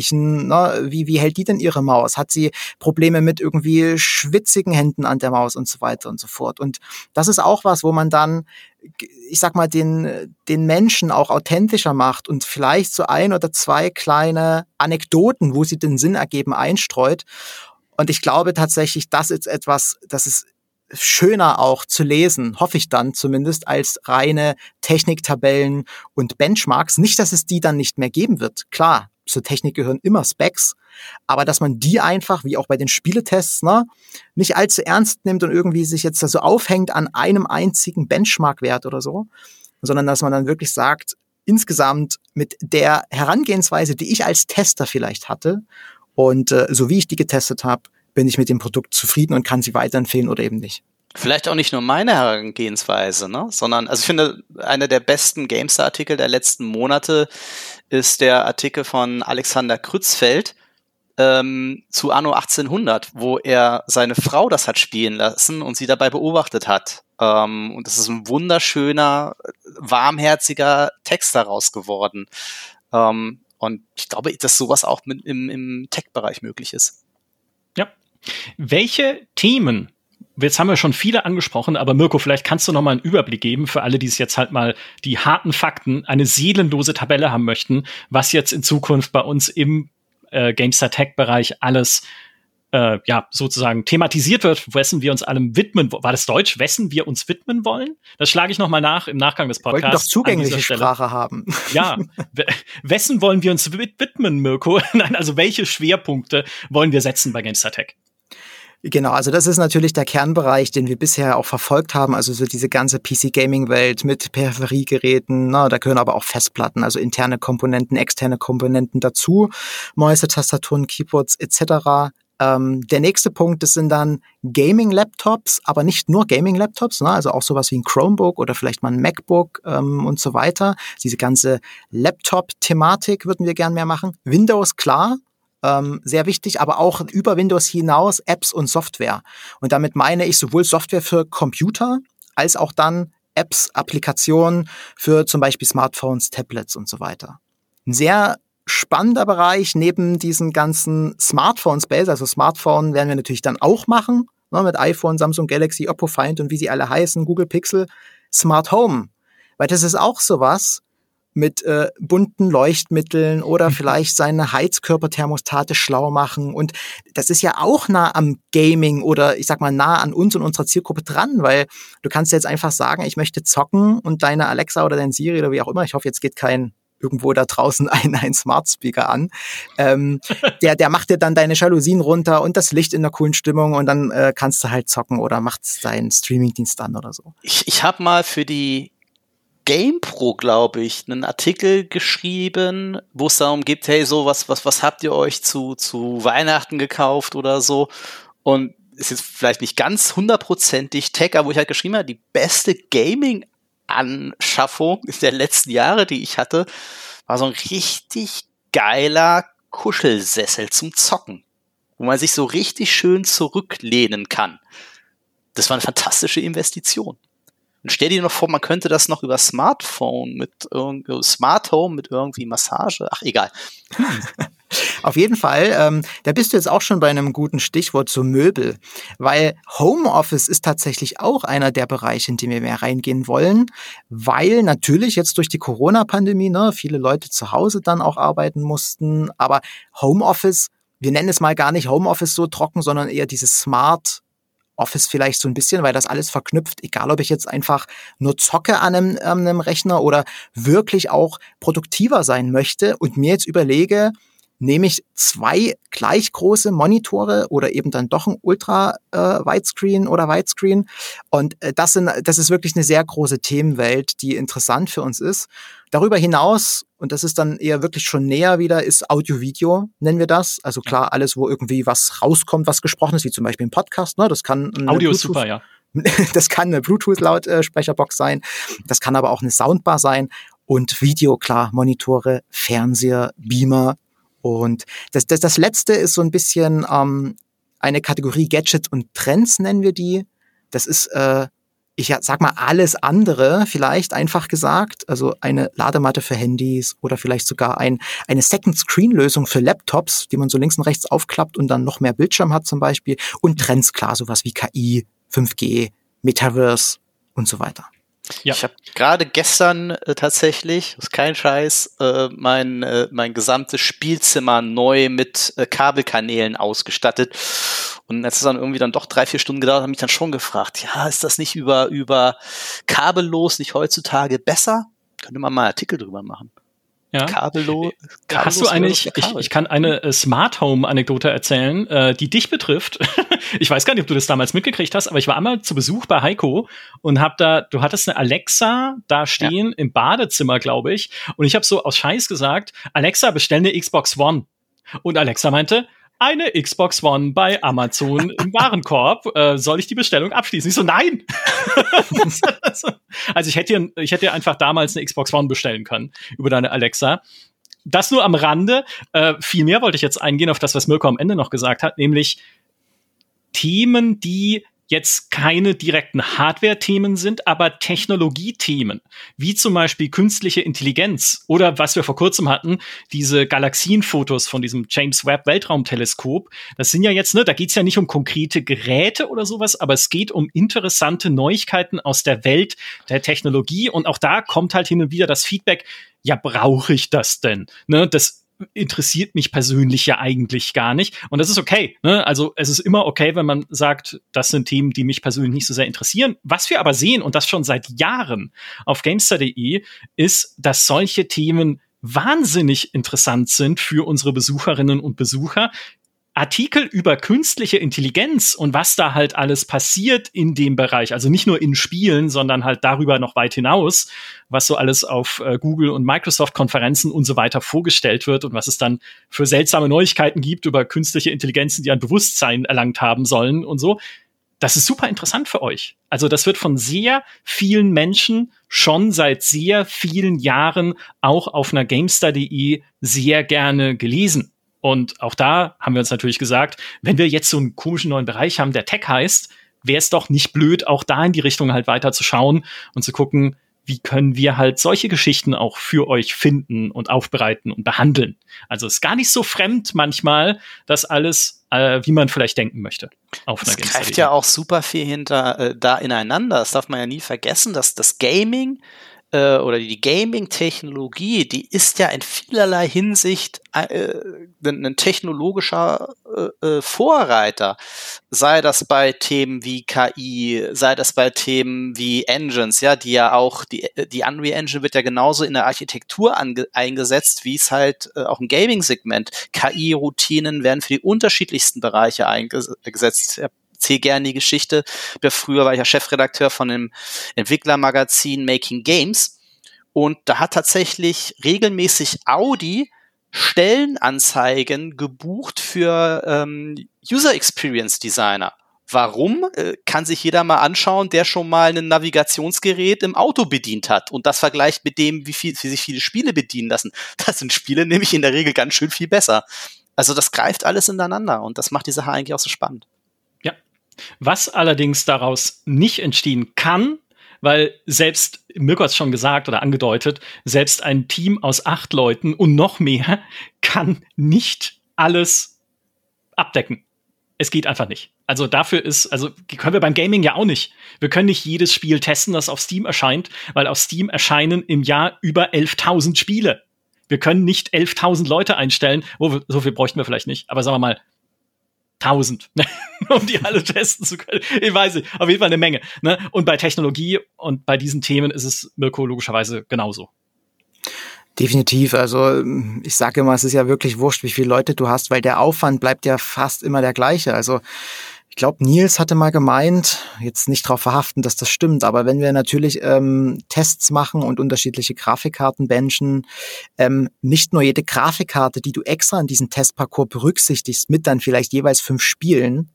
Wie hält die denn ihre Maus? Hat sie Probleme mit irgendwie schwitzigen Händen an der Maus und so weiter und so fort? Und das ist auch was, wo man dann, ich sag mal, den Menschen auch authentischer macht und vielleicht so 1 oder 2 kleine Anekdoten, wo sie den Sinn ergeben, einstreut. Und ich glaube tatsächlich, das ist etwas, das ist schöner auch zu lesen, hoffe ich dann zumindest, als reine Techniktabellen und Benchmarks. Nicht, dass es die dann nicht mehr geben wird. Klar, zur Technik gehören immer Specs, aber dass man die einfach, wie auch bei den Spieletests, nicht allzu ernst nimmt und irgendwie sich jetzt da so aufhängt an einem einzigen Benchmark-Wert oder so, sondern dass man dann wirklich sagt, insgesamt mit der Herangehensweise, die ich als Tester vielleicht hatte und so wie ich die getestet habe, bin ich mit dem Produkt zufrieden und kann sie weiterempfehlen oder eben nicht. Vielleicht auch nicht nur meine Herangehensweise, sondern, also ich finde, einer der besten GameStar-Artikel der letzten Monate ist der Artikel von Alexander Krützfeld zu Anno 1800, wo er seine Frau das hat spielen lassen und sie dabei beobachtet hat. Und das ist ein wunderschöner, warmherziger Text daraus geworden. Und ich glaube, dass sowas auch im Tech-Bereich möglich ist. Ja. Welche Themen, jetzt haben wir schon viele angesprochen, aber Mirko, vielleicht kannst du noch mal einen Überblick geben für alle, die es jetzt halt mal die harten Fakten, eine seelenlose Tabelle haben möchten, was jetzt in Zukunft bei uns im GameStar Tech-Bereich alles sozusagen thematisiert wird, wessen wir uns allem widmen. War das Deutsch? Wessen wir uns widmen wollen? Das schlage ich noch mal nach im Nachgang des Podcasts. Wir wollten doch zugängliche Sprache haben. Ja, wessen wollen wir uns widmen, Mirko? Nein, also welche Schwerpunkte wollen wir setzen bei GameStar Tech? Genau, also das ist natürlich der Kernbereich, den wir bisher auch verfolgt haben, also so diese ganze PC-Gaming-Welt mit Peripheriegeräten, da gehören aber auch Festplatten, also interne Komponenten, externe Komponenten dazu, Mäuse, Tastaturen, Keyboards etc. Der nächste Punkt, das sind dann Gaming-Laptops, aber nicht nur Gaming-Laptops, also auch sowas wie ein Chromebook oder vielleicht mal ein MacBook und so weiter. Diese ganze Laptop-Thematik würden wir gern mehr machen. Windows, klar. Sehr wichtig, aber auch über Windows hinaus Apps und Software. Und damit meine ich sowohl Software für Computer als auch dann Apps, Applikationen für zum Beispiel Smartphones, Tablets und so weiter. Ein sehr spannender Bereich neben diesem ganzen Smartphone-Space, also Smartphone werden wir natürlich dann auch machen, mit iPhone, Samsung Galaxy, Oppo Find und wie sie alle heißen, Google Pixel, Smart Home. Weil das ist auch sowas, mit bunten Leuchtmitteln oder vielleicht seine Heizkörperthermostate schlau machen. Und das ist ja auch nah am Gaming oder ich sag mal nah an uns und unserer Zielgruppe dran, weil du kannst jetzt einfach sagen, ich möchte zocken und deine Alexa oder dein Siri oder wie auch immer, ich hoffe, jetzt geht kein irgendwo da draußen ein Smart Speaker an, der macht dir dann deine Jalousien runter und das Licht in der coolen Stimmung und dann kannst du halt zocken oder macht deinen Streamingdienst an oder so. Ich habe mal für die GamePro, glaube ich, einen Artikel geschrieben, wo es darum geht, hey, so, was habt ihr euch zu Weihnachten gekauft oder so? Und ist jetzt vielleicht nicht ganz 100%ig Tech, aber wo ich halt geschrieben habe, die beste Gaming-Anschaffung der letzten Jahre, die ich hatte, war so ein richtig geiler Kuschelsessel zum Zocken, wo man sich so richtig schön zurücklehnen kann. Das war eine fantastische Investition. Und stell dir noch vor, man könnte das noch über Smartphone Smart Home mit irgendwie Massage. Ach, egal. Auf jeden Fall, da bist du jetzt auch schon bei einem guten Stichwort zu Möbel, weil Homeoffice ist tatsächlich auch einer der Bereiche, in die wir mehr reingehen wollen, weil natürlich jetzt durch die Corona-Pandemie viele Leute zu Hause dann auch arbeiten mussten, aber Homeoffice, wir nennen es mal gar nicht Homeoffice so trocken, sondern eher dieses Smart Office vielleicht so ein bisschen, weil das alles verknüpft, egal ob ich jetzt einfach nur zocke an einem Rechner oder wirklich auch produktiver sein möchte und mir jetzt überlege, nehme ich 2 gleich große Monitore oder eben dann doch ein Ultra-Widescreen oder Widescreen. Und das ist wirklich eine sehr große Themenwelt, die interessant für uns ist. Darüber hinaus, und das ist dann eher wirklich schon näher wieder, ist Audio-Video, nennen wir das. Also klar, alles, wo irgendwie was rauskommt, was gesprochen ist, wie zum Beispiel ein Podcast. Das kann Audio ist super, ja. Das kann eine Bluetooth-Lautsprecherbox sein, das kann aber auch eine Soundbar sein und Video, klar, Monitore, Fernseher, Beamer. Und das letzte ist so ein bisschen eine Kategorie Gadgets und Trends, nennen wir die. Das ist, ich sag mal, alles andere, vielleicht einfach gesagt. Also eine Ladematte für Handys oder vielleicht sogar eine Second-Screen-Lösung für Laptops, die man so links und rechts aufklappt und dann noch mehr Bildschirm hat zum Beispiel. Und Trends, klar, sowas wie KI, 5G, Metaverse und so weiter. Ja. Ich habe gerade gestern tatsächlich, das ist kein Scheiß, mein gesamtes Spielzimmer neu mit Kabelkanälen ausgestattet. Und als es dann irgendwie dann doch 3-4 Stunden gedauert hat, habe ich dann schon gefragt, ja, ist das nicht über kabellos nicht heutzutage besser? Könnte man mal einen Artikel drüber machen. Ja. Kabellos. Hast du eigentlich, ich kann eine Smart Home Anekdote erzählen, die dich betrifft. Ich weiß gar nicht, ob du das damals mitgekriegt hast, aber ich war einmal zu Besuch bei Heiko und du hattest eine Alexa da stehen im Badezimmer, glaube ich. Und ich habe so aus Scheiß gesagt, Alexa, bestell eine Xbox One. Und Alexa meinte, eine Xbox One bei Amazon im Warenkorb. Soll ich die Bestellung abschließen? Ich so, nein! Also ich hätte einfach damals eine Xbox One bestellen können über deine Alexa. Das nur am Rande. Viel mehr wollte ich jetzt eingehen auf das, was Mirko am Ende noch gesagt hat, nämlich Themen, die jetzt keine direkten Hardware-Themen sind, aber Technologie-Themen, wie zum Beispiel künstliche Intelligenz oder was wir vor kurzem hatten, diese Galaxienfotos von diesem James Webb Weltraumteleskop. Das sind ja jetzt, da geht's ja nicht um konkrete Geräte oder sowas, aber es geht um interessante Neuigkeiten aus der Welt der Technologie und auch da kommt halt hin und wieder das Feedback, ja, brauche ich das denn? Das interessiert mich persönlich ja eigentlich gar nicht. Und das ist okay. Also es ist immer okay, wenn man sagt, das sind Themen, die mich persönlich nicht so sehr interessieren. Was wir aber sehen, und das schon seit Jahren auf Gamestar.de, ist, dass solche Themen wahnsinnig interessant sind für unsere Besucherinnen und Besucher. Artikel über künstliche Intelligenz und was da halt alles passiert in dem Bereich, also nicht nur in Spielen, sondern halt darüber noch weit hinaus, was so alles auf Google- und Microsoft-Konferenzen und so weiter vorgestellt wird und was es dann für seltsame Neuigkeiten gibt über künstliche Intelligenzen, die ein Bewusstsein erlangt haben sollen und so. Das ist super interessant für euch. Also das wird von sehr vielen Menschen schon seit sehr vielen Jahren auch auf einer Gamestar.de sehr gerne gelesen. Und auch da haben wir uns natürlich gesagt, wenn wir jetzt so einen komischen neuen Bereich haben, der Tech heißt, wäre es doch nicht blöd, auch da in die Richtung halt weiter zu schauen und zu gucken, wie können wir halt solche Geschichten auch für euch finden und aufbereiten und behandeln. Also ist gar nicht so fremd manchmal, das alles, wie man vielleicht denken möchte. Es greift ja auch super viel da ineinander. Das darf man ja nie vergessen, dass das Gaming oder die Gaming-Technologie, die ist ja in vielerlei Hinsicht ein technologischer Vorreiter. Sei das bei Themen wie KI, sei das bei Themen wie Engines, ja, die ja auch, die Unreal Engine wird ja genauso in der Architektur eingesetzt, wie es halt auch im Gaming-Segment. KI-Routinen werden für die unterschiedlichsten Bereiche eingesetzt. Erzähle gerne die Geschichte. Früher war ich ja Chefredakteur von dem Entwicklermagazin Making Games und da hat tatsächlich regelmäßig Audi Stellenanzeigen gebucht für User Experience Designer. Warum? Kann sich jeder mal anschauen, der schon mal ein Navigationsgerät im Auto bedient hat und das vergleicht mit dem, wie sich viele Spiele bedienen lassen. Das sind Spiele nämlich in der Regel ganz schön viel besser. Also das greift alles ineinander und das macht die Sache eigentlich auch so spannend. Was allerdings daraus nicht entstehen kann, weil selbst, Mirko hat es schon gesagt oder angedeutet, selbst ein Team aus 8 Leuten und noch mehr kann nicht alles abdecken. Es geht einfach nicht. Also können wir beim Gaming ja auch nicht. Wir können nicht jedes Spiel testen, das auf Steam erscheint, weil auf Steam erscheinen im Jahr über 11.000 Spiele. Wir können nicht 11.000 Leute einstellen. So viel bräuchten wir vielleicht nicht, aber sagen wir mal 1000, um die alle testen zu können. Ich weiß nicht, auf jeden Fall eine Menge. Und bei Technologie und bei diesen Themen ist es, Mirko, logischerweise genauso. Definitiv, also ich sage immer, es ist ja wirklich wurscht, wie viele Leute du hast, weil der Aufwand bleibt ja fast immer der gleiche. Also ich glaube, Nils hatte mal gemeint, jetzt nicht darauf verhaften, dass das stimmt, aber wenn wir natürlich Tests machen und unterschiedliche Grafikkarten benchen, nicht nur jede Grafikkarte, die du extra in diesen Testparcours berücksichtigst, mit dann vielleicht jeweils 5 Spielen,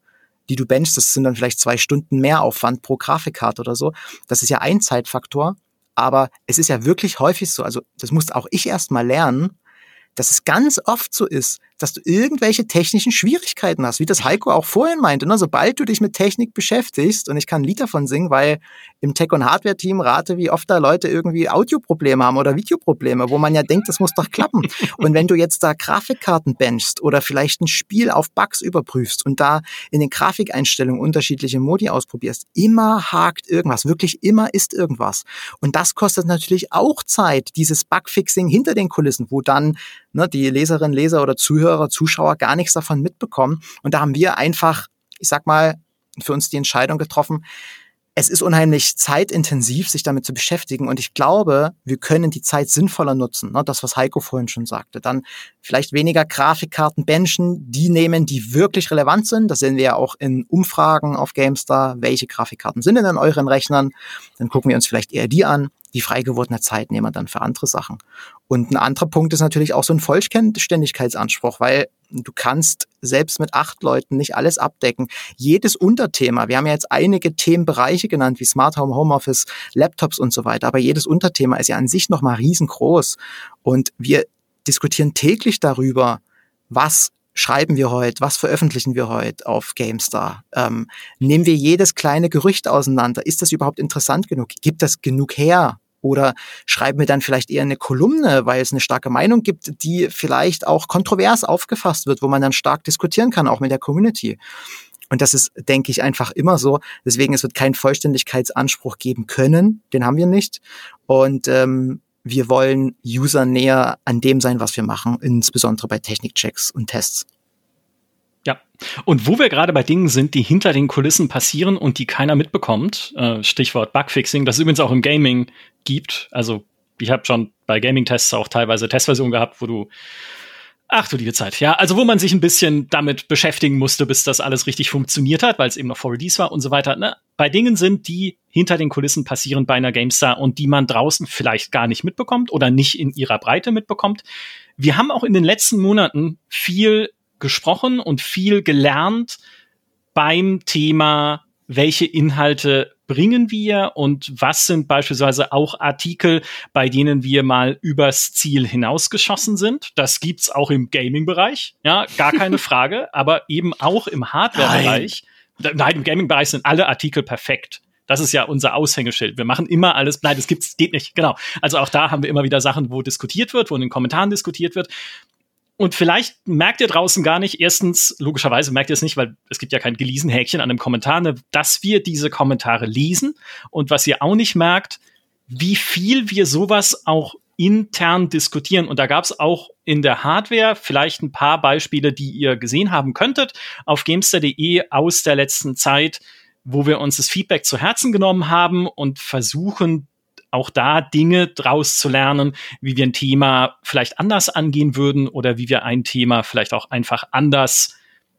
die du benchst, das sind dann vielleicht 2 Stunden Mehraufwand pro Grafikkarte oder so. Das ist ja ein Zeitfaktor. Aber es ist ja wirklich häufig so, also das musste auch ich erst mal lernen, dass es ganz oft so ist, dass du irgendwelche technischen Schwierigkeiten hast, wie das Heiko auch vorhin meinte. Ne? Sobald du dich mit Technik beschäftigst, und ich kann ein Lied davon singen, weil im Tech- und Hardware-Team rate, wie oft da Leute irgendwie Audioprobleme haben oder Videoprobleme, wo man ja denkt, das muss doch klappen. Und wenn du jetzt da Grafikkarten benchst oder vielleicht ein Spiel auf Bugs überprüfst und da in den Grafikeinstellungen unterschiedliche Modi ausprobierst, immer hakt irgendwas, wirklich immer ist irgendwas. Und das kostet natürlich auch Zeit, dieses Bugfixing hinter den Kulissen, wo dann die Leserinnen, Leser oder Zuhörer, Zuschauer gar nichts davon mitbekommen. Und da haben wir einfach, ich sag mal, für uns die Entscheidung getroffen, es ist unheimlich zeitintensiv, sich damit zu beschäftigen. Und ich glaube, wir können die Zeit sinnvoller nutzen. Das, was Heiko vorhin schon sagte. Dann vielleicht weniger Grafikkarten benchen, die nehmen, die wirklich relevant sind. Das sehen wir ja auch in Umfragen auf GameStar. Welche Grafikkarten sind denn in euren Rechnern? Dann gucken wir uns vielleicht eher die an. Die frei gewordene Zeit nehmen wir dann für andere Sachen. Und ein anderer Punkt ist natürlich auch so ein Vollständigkeitsanspruch, weil du kannst selbst mit 8 Leuten nicht alles abdecken. Jedes Unterthema, wir haben ja jetzt einige Themenbereiche genannt, wie Smart Home, Homeoffice, Laptops und so weiter, aber jedes Unterthema ist ja an sich nochmal riesengroß. Und wir diskutieren täglich darüber, was schreiben wir heute, was veröffentlichen wir heute auf GameStar? Nehmen wir jedes kleine Gerücht auseinander? Ist das überhaupt interessant genug? Gibt das genug her? Oder schreiben wir dann vielleicht eher eine Kolumne, weil es eine starke Meinung gibt, die vielleicht auch kontrovers aufgefasst wird, wo man dann stark diskutieren kann, auch mit der Community. Und das ist, denke ich, einfach immer so. Deswegen, es wird keinen Vollständigkeitsanspruch geben können. Den haben wir nicht. Und wir wollen User näher an dem sein, was wir machen, insbesondere bei Technikchecks und Tests. Ja, und wo wir gerade bei Dingen sind, die hinter den Kulissen passieren und die keiner mitbekommt, Stichwort Bugfixing, das es übrigens auch im Gaming gibt. Also ich habe schon bei Gaming-Tests auch teilweise Testversionen gehabt, wo du, ach du liebe Zeit, ja, also wo man sich ein bisschen damit beschäftigen musste, bis das alles richtig funktioniert hat, weil es eben noch vor Release war und so weiter. Ne? Bei Dingen sind, die hinter den Kulissen passieren bei einer GameStar und die man draußen vielleicht gar nicht mitbekommt oder nicht in ihrer Breite mitbekommt. Wir haben auch in den letzten Monaten viel gesprochen und viel gelernt beim Thema, welche Inhalte bringen wir und was sind beispielsweise auch Artikel, bei denen wir mal übers Ziel hinausgeschossen sind. Das gibt's auch im Gaming-Bereich, ja, gar keine Frage, aber eben auch im Hardware-Bereich. Nein, im Gaming-Bereich sind alle Artikel perfekt. Das ist ja unser Aushängeschild. Wir machen immer alles, nein, das geht nicht, genau. Also auch da haben wir immer wieder Sachen, wo diskutiert wird, wo in den Kommentaren diskutiert wird. Und vielleicht merkt ihr draußen gar nicht, erstens, logischerweise merkt ihr es nicht, weil es gibt ja kein gelesen Häkchen an einem Kommentar, dass wir diese Kommentare lesen. Und was ihr auch nicht merkt, wie viel wir sowas auch intern diskutieren. Und da gab es auch in der Hardware vielleicht ein paar Beispiele, die ihr gesehen haben könntet, auf gamestar.de aus der letzten Zeit, wo wir uns das Feedback zu Herzen genommen haben und versuchen, auch da Dinge draus zu lernen, wie wir ein Thema vielleicht anders angehen würden oder wie wir ein Thema vielleicht auch einfach anders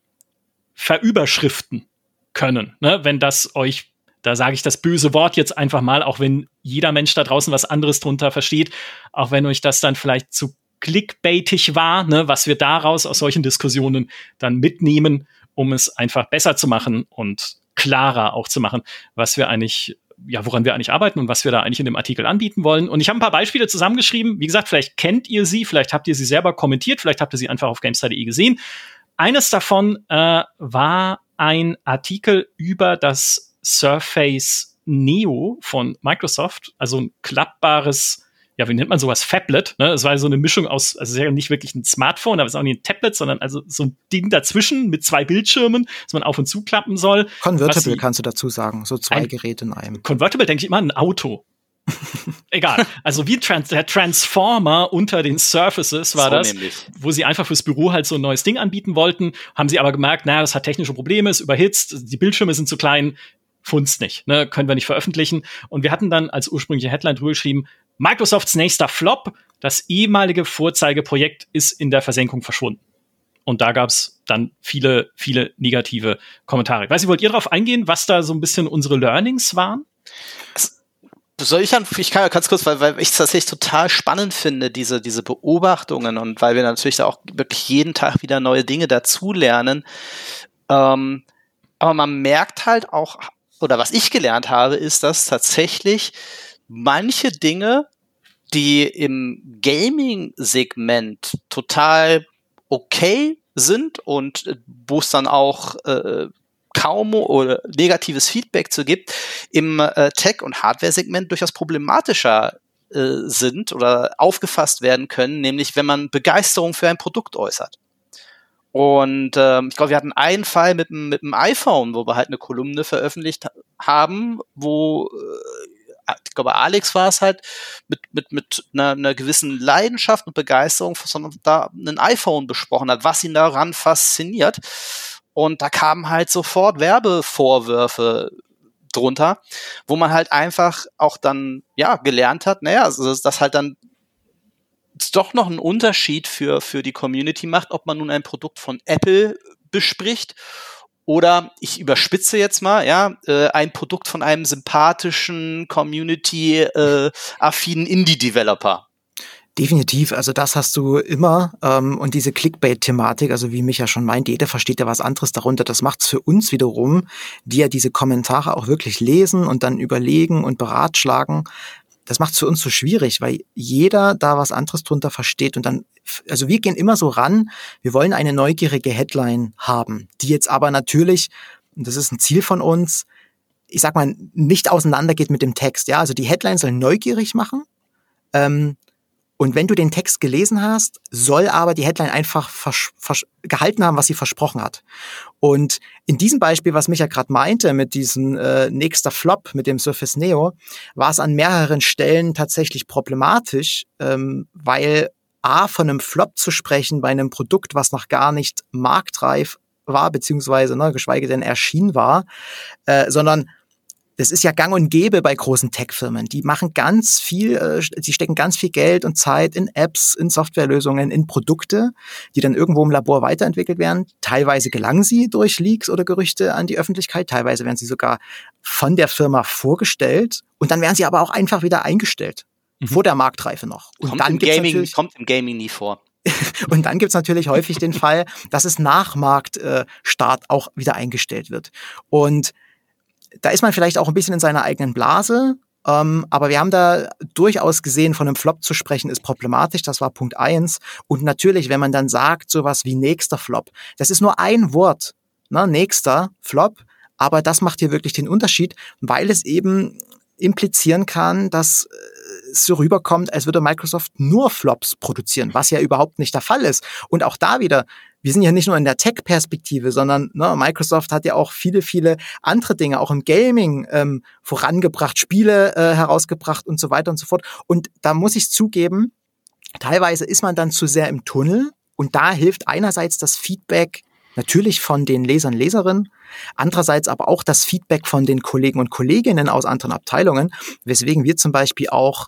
verüberschriften können. Ne? Wenn das euch, da sage ich das böse Wort jetzt einfach mal, auch wenn jeder Mensch da draußen was anderes drunter versteht, auch wenn euch das dann vielleicht zu clickbaitig war, ne, was wir daraus aus solchen Diskussionen dann mitnehmen, um es einfach besser zu machen und klarer auch zu machen, was wir eigentlich, ja, woran wir eigentlich arbeiten und was wir da eigentlich in dem Artikel anbieten wollen. Und ich habe ein paar Beispiele zusammengeschrieben. Wie gesagt, vielleicht kennt ihr sie, vielleicht habt ihr sie selber kommentiert, vielleicht habt ihr sie einfach auf gamestar.de gesehen. Eines davon war ein Artikel über das Surface Neo von Microsoft, also ein klappbares, ja, wie nennt man sowas? Phablet, ne? Es war so eine Mischung aus, also es ist ja nicht wirklich ein Smartphone, aber es ist auch nicht ein Tablet, sondern also so ein Ding dazwischen mit 2 Bildschirmen, das man auf und zuklappen soll. Convertible kannst du dazu sagen, so 2 Geräte in einem. Convertible denke ich immer an ein Auto. Egal, also wie der Transformer unter den Surfaces war so das, nämlich, wo sie einfach fürs Büro halt so ein neues Ding anbieten wollten, haben sie aber gemerkt, naja, das hat technische Probleme, ist überhitzt, die Bildschirme sind zu klein, funzt nicht, ne, können wir nicht veröffentlichen. Und wir hatten dann als ursprüngliche Headline drüber geschrieben, Microsofts nächster Flop, das ehemalige Vorzeigeprojekt ist in der Versenkung verschwunden. Und da gab's dann viele, viele negative Kommentare. Ich weiß nicht, wollt ihr darauf eingehen, was da so ein bisschen unsere Learnings waren? Ich kann ja ganz kurz, weil ich es tatsächlich total spannend finde, diese Beobachtungen und weil wir natürlich da auch wirklich jeden Tag wieder neue Dinge dazulernen. Aber man merkt halt auch, oder was ich gelernt habe, ist, dass tatsächlich manche Dinge, die im Gaming-Segment total okay sind und wo es dann auch kaum oder negatives Feedback zu gibt, im Tech- und Hardware-Segment durchaus problematischer sind oder aufgefasst werden können, nämlich wenn man Begeisterung für ein Produkt äußert. Und ich glaube, wir hatten einen Fall mit dem iPhone, wo wir halt eine Kolumne veröffentlicht haben, wo ich glaube, Alex war es halt, mit einer gewissen Leidenschaft und Begeisterung, sondern da ein iPhone besprochen hat, was ihn daran fasziniert. Und da kamen halt sofort Werbevorwürfe drunter, wo man halt einfach auch dann, ja, gelernt hat, naja, also das halt dann doch noch einen Unterschied für die Community macht, ob man nun ein Produkt von Apple bespricht oder, ich überspitze jetzt mal, ja, ein Produkt von einem sympathischen, community-affinen Indie-Developer. Definitiv, also das hast du immer und diese Clickbait-Thematik, also wie Micha schon meint, jeder versteht ja was anderes darunter, das macht's für uns wiederum, die ja diese Kommentare auch wirklich lesen und dann überlegen und beratschlagen, das macht's für uns so schwierig, weil jeder da was anderes drunter versteht und dann, also wir gehen immer so ran, wir wollen eine neugierige Headline haben, die jetzt aber natürlich, und das ist ein Ziel von uns, ich sag mal, nicht auseinandergeht mit dem Text, ja, also die Headline soll neugierig machen, und wenn du den Text gelesen hast, soll aber die Headline einfach gehalten haben, was sie versprochen hat. Und in diesem Beispiel, was Micha gerade meinte, mit diesem nächster Flop, mit dem Surface Neo, war es an mehreren Stellen tatsächlich problematisch, weil von einem Flop zu sprechen bei einem Produkt, was noch gar nicht marktreif war, beziehungsweise geschweige denn erschienen war, sondern das ist ja gang und gäbe bei großen Tech-Firmen. Die machen ganz viel, die stecken ganz viel Geld und Zeit in Apps, in Softwarelösungen, in Produkte, die dann irgendwo im Labor weiterentwickelt werden. Teilweise gelangen sie durch Leaks oder Gerüchte an die Öffentlichkeit. Teilweise werden sie sogar von der Firma vorgestellt. Und dann werden sie aber auch einfach wieder eingestellt. Vor der Marktreife noch. Und kommt im Gaming nie vor. Und dann gibt's natürlich häufig den Fall, dass es nach Marktstart auch wieder eingestellt wird. Und da ist man vielleicht auch ein bisschen in seiner eigenen Blase, aber wir haben da durchaus gesehen, von einem Flop zu sprechen, ist problematisch, das war Punkt 1. Und natürlich, wenn man dann sagt, sowas wie nächster Flop, das ist nur ein Wort, nächster Flop, aber das macht hier wirklich den Unterschied, weil es eben implizieren kann, dass es so rüberkommt, als würde Microsoft nur Flops produzieren, was ja überhaupt nicht der Fall ist. Und auch da wieder, wir sind ja nicht nur in der Tech-Perspektive, sondern Microsoft hat ja auch viele, viele andere Dinge, auch im Gaming vorangebracht, Spiele herausgebracht und so weiter und so fort. Und da muss ich zugeben, teilweise ist man dann zu sehr im Tunnel und da hilft einerseits das Feedback natürlich von den Lesern, Leserinnen, andererseits aber auch das Feedback von den Kollegen und Kolleginnen aus anderen Abteilungen, weswegen wir zum Beispiel auch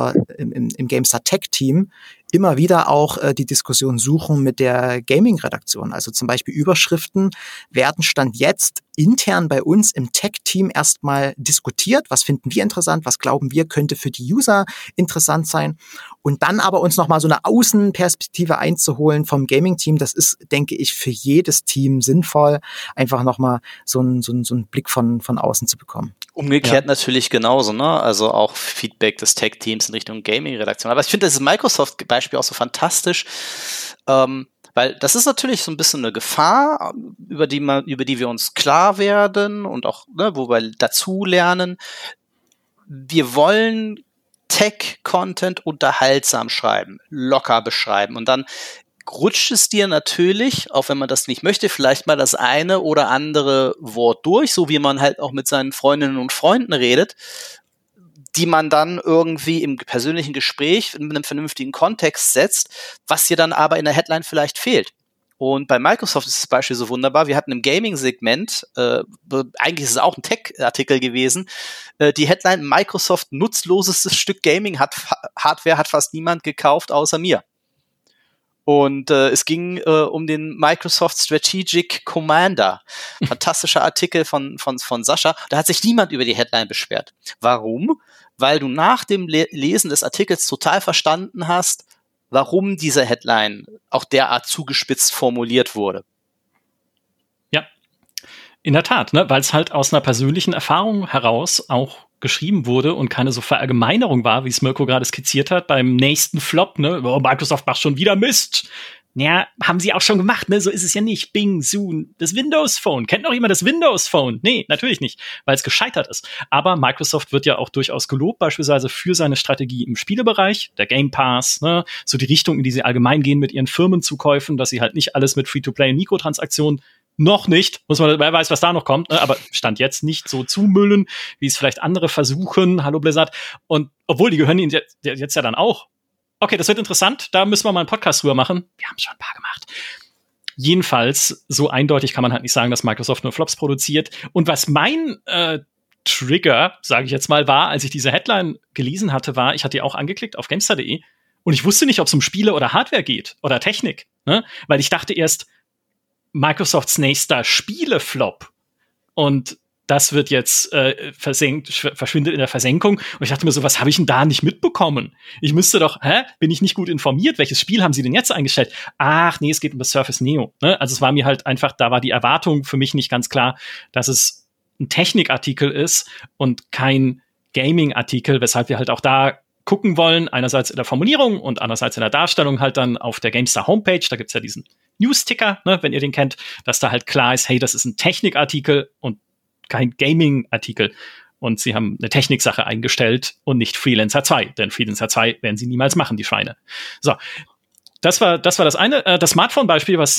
im GameStar Tech Team immer wieder auch die Diskussion suchen mit der Gaming-Redaktion. Also zum Beispiel Überschriften werden Stand jetzt intern bei uns im Tech-Team erstmal diskutiert. Was finden wir interessant? Was glauben wir, könnte für die User interessant sein? Und dann aber uns nochmal so eine Außenperspektive einzuholen vom Gaming-Team, das ist, denke ich, für jedes Team sinnvoll, einfach nochmal so einen Blick von außen zu bekommen. Umgekehrt natürlich genauso, ne? Also auch Feedback des Tech-Teams in Richtung Gaming-Redaktion. Aber ich finde das Microsoft-Beispiel auch so fantastisch, weil das ist natürlich so ein bisschen eine Gefahr, über die wir uns klar werden und auch, wo wir dazu lernen. Wir wollen Tech-Content unterhaltsam schreiben, locker beschreiben und dann rutscht es dir natürlich, auch wenn man das nicht möchte, vielleicht mal das eine oder andere Wort durch, so wie man halt auch mit seinen Freundinnen und Freunden redet, die man dann irgendwie im persönlichen Gespräch in einem vernünftigen Kontext setzt, was dir dann aber in der Headline vielleicht fehlt. Und bei Microsoft ist das Beispiel so wunderbar. Wir hatten im Gaming-Segment, eigentlich ist es auch ein Tech-Artikel gewesen, die Headline: Microsoft nutzlosestes Stück Gaming-Hardware hat fast niemand gekauft außer mir. Und es ging um den Microsoft Strategic Commander. Fantastischer Artikel von Sascha. Da hat sich niemand über die Headline beschwert. Warum? Weil du nach dem Lesen des Artikels total verstanden hast, warum diese Headline auch derart zugespitzt formuliert wurde. Ja. In der Tat, ne, weil es halt aus einer persönlichen Erfahrung heraus auch geschrieben wurde und keine so Verallgemeinerung war, wie es Mirko gerade skizziert hat, beim nächsten Flop, ne, oh, Microsoft macht schon wieder Mist. Ja, haben sie auch schon gemacht, ne, so ist es ja nicht. Bing, Zoom, das Windows Phone. Kennt noch jemand das Windows Phone? Nee, natürlich nicht, weil es gescheitert ist. Aber Microsoft wird ja auch durchaus gelobt, beispielsweise für seine Strategie im Spielebereich, der Game Pass, ne, so die Richtung, in die sie allgemein gehen mit ihren Firmenzukäufen, dass sie halt nicht alles mit Free-to-Play und Mikrotransaktionen noch nicht, wer weiß, was da noch kommt, ne? Aber Stand jetzt nicht so zumüllen, wie es vielleicht andere versuchen. Hallo Blizzard. Und obwohl, die gehören ihnen jetzt ja dann auch. Okay, das wird interessant, da müssen wir mal einen Podcast drüber machen. Wir haben schon ein paar gemacht. Jedenfalls, so eindeutig kann man halt nicht sagen, dass Microsoft nur Flops produziert. Und was mein Trigger, sage ich jetzt mal, war, als ich diese Headline gelesen hatte, war, ich hatte die auch angeklickt auf Gamestar.de und ich wusste nicht, ob es um Spiele oder Hardware geht oder Technik, ne? Weil ich dachte erst, Microsofts nächster Spieleflop. Und das wird jetzt verschwindet in der Versenkung. Und ich dachte mir so, was habe ich denn da nicht mitbekommen? Ich müsste doch, bin ich nicht gut informiert? Welches Spiel haben sie denn jetzt eingestellt? Ach nee, es geht um das Surface Neo. Ne? Also es war mir halt einfach, da war die Erwartung für mich nicht ganz klar, dass es ein Technikartikel ist und kein Gaming-Artikel, weshalb wir halt auch da gucken wollen, einerseits in der Formulierung und andererseits in der Darstellung halt dann auf der GameStar Homepage, da gibt's ja diesen News-Ticker, ne, wenn ihr den kennt, dass da halt klar ist, hey, das ist ein Technikartikel und kein Gaming-Artikel. Und sie haben eine Techniksache eingestellt und nicht Freelancer 2, denn Freelancer 2 werden sie niemals machen, die Schweine. So, das war das eine. Das Smartphone-Beispiel, was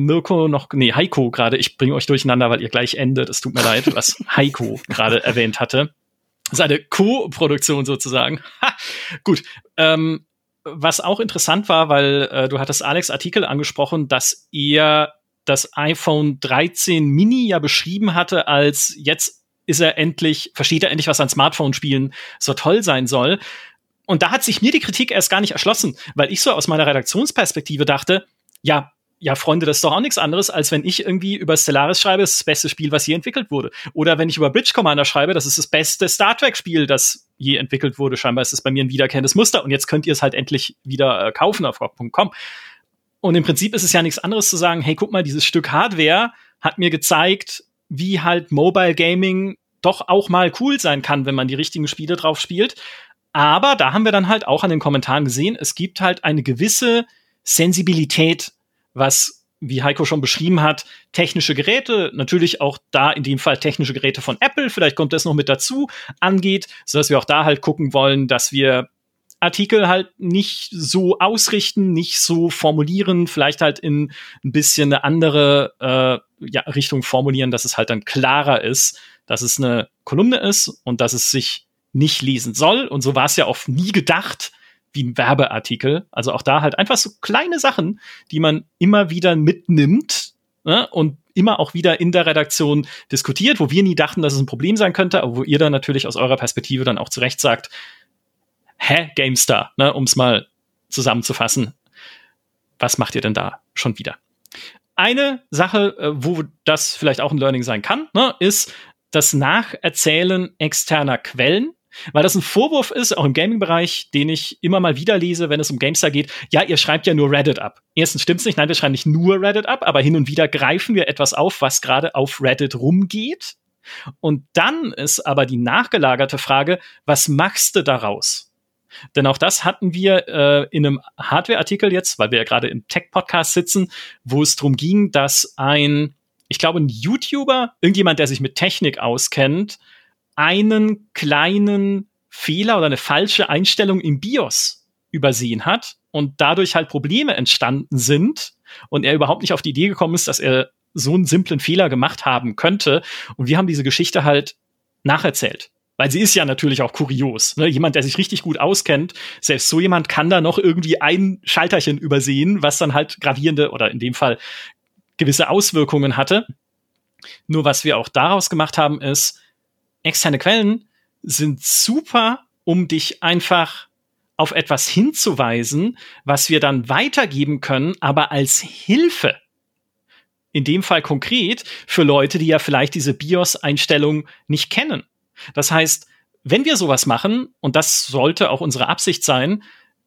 Heiko gerade, ich bringe euch durcheinander, weil ihr gleich endet, es tut mir leid, was Heiko gerade erwähnt hatte. Das ist eine Co-Produktion sozusagen. Gut. Was auch interessant war, weil du hattest Alex Artikel angesprochen, dass er das iPhone 13 Mini ja beschrieben hatte, als jetzt versteht er endlich, was an Smartphone-Spielen so toll sein soll. Und da hat sich mir die Kritik erst gar nicht erschlossen, weil ich so aus meiner Redaktionsperspektive dachte, ja, Freunde, das ist doch auch nichts anderes, als wenn ich irgendwie über Stellaris schreibe, das ist das beste Spiel, was je entwickelt wurde. Oder wenn ich über Bridge Commander schreibe, das ist das beste Star Trek-Spiel, das je entwickelt wurde. Scheinbar ist es bei mir ein wiederkehrendes Muster. Und jetzt könnt ihr es halt endlich wieder kaufen auf GOG.com. Und im Prinzip ist es ja nichts anderes zu sagen, hey, guck mal, dieses Stück Hardware hat mir gezeigt, wie halt Mobile Gaming doch auch mal cool sein kann, wenn man die richtigen Spiele drauf spielt. Aber da haben wir dann halt auch an den Kommentaren gesehen, es gibt halt eine gewisse Sensibilität, was, wie Heiko schon beschrieben hat, technische Geräte, natürlich auch da in dem Fall technische Geräte von Apple, vielleicht kommt das noch mit dazu, angeht, sodass wir auch da halt gucken wollen, dass wir Artikel halt nicht so ausrichten, nicht so formulieren, vielleicht halt in ein bisschen eine andere Richtung formulieren, dass es halt dann klarer ist, dass es eine Kolumne ist und dass es sich nicht lesen soll. Und so war es ja auch nie gedacht wie ein Werbeartikel. Also auch da halt einfach so kleine Sachen, die man immer wieder mitnimmt, ne? Und immer auch wieder in der Redaktion diskutiert, wo wir nie dachten, dass es ein Problem sein könnte, aber wo ihr dann natürlich aus eurer Perspektive dann auch zu Recht sagt, GameStar, ne? Um es mal zusammenzufassen. Was macht ihr denn da schon wieder? Eine Sache, wo das vielleicht auch ein Learning sein kann, ne, ist das Nacherzählen externer Quellen. Weil das ein Vorwurf ist, auch im Gaming-Bereich, den ich immer mal wieder lese, wenn es um GameStar geht. Ja, ihr schreibt ja nur Reddit ab. Erstens stimmt's nicht, nein, wir schreiben nicht nur Reddit ab, aber hin und wieder greifen wir etwas auf, was gerade auf Reddit rumgeht. Und dann ist aber die nachgelagerte Frage, was machst du daraus? Denn auch das hatten wir in einem Hardware-Artikel jetzt, weil wir ja gerade im Tech-Podcast sitzen, wo es darum ging, dass ein YouTuber, irgendjemand, der sich mit Technik auskennt, einen kleinen Fehler oder eine falsche Einstellung im BIOS übersehen hat und dadurch halt Probleme entstanden sind und er überhaupt nicht auf die Idee gekommen ist, dass er so einen simplen Fehler gemacht haben könnte. Und wir haben diese Geschichte halt nacherzählt. Weil sie ist ja natürlich auch kurios. Ne? Jemand, der sich richtig gut auskennt, selbst so jemand kann da noch irgendwie ein Schalterchen übersehen, was dann halt gravierende oder in dem Fall gewisse Auswirkungen hatte. Nur was wir auch daraus gemacht haben, ist, externe Quellen sind super, um dich einfach auf etwas hinzuweisen, was wir dann weitergeben können, aber als Hilfe. In dem Fall konkret für Leute, die ja vielleicht diese BIOS-Einstellung nicht kennen. Das heißt, wenn wir sowas machen, und das sollte auch unsere Absicht sein,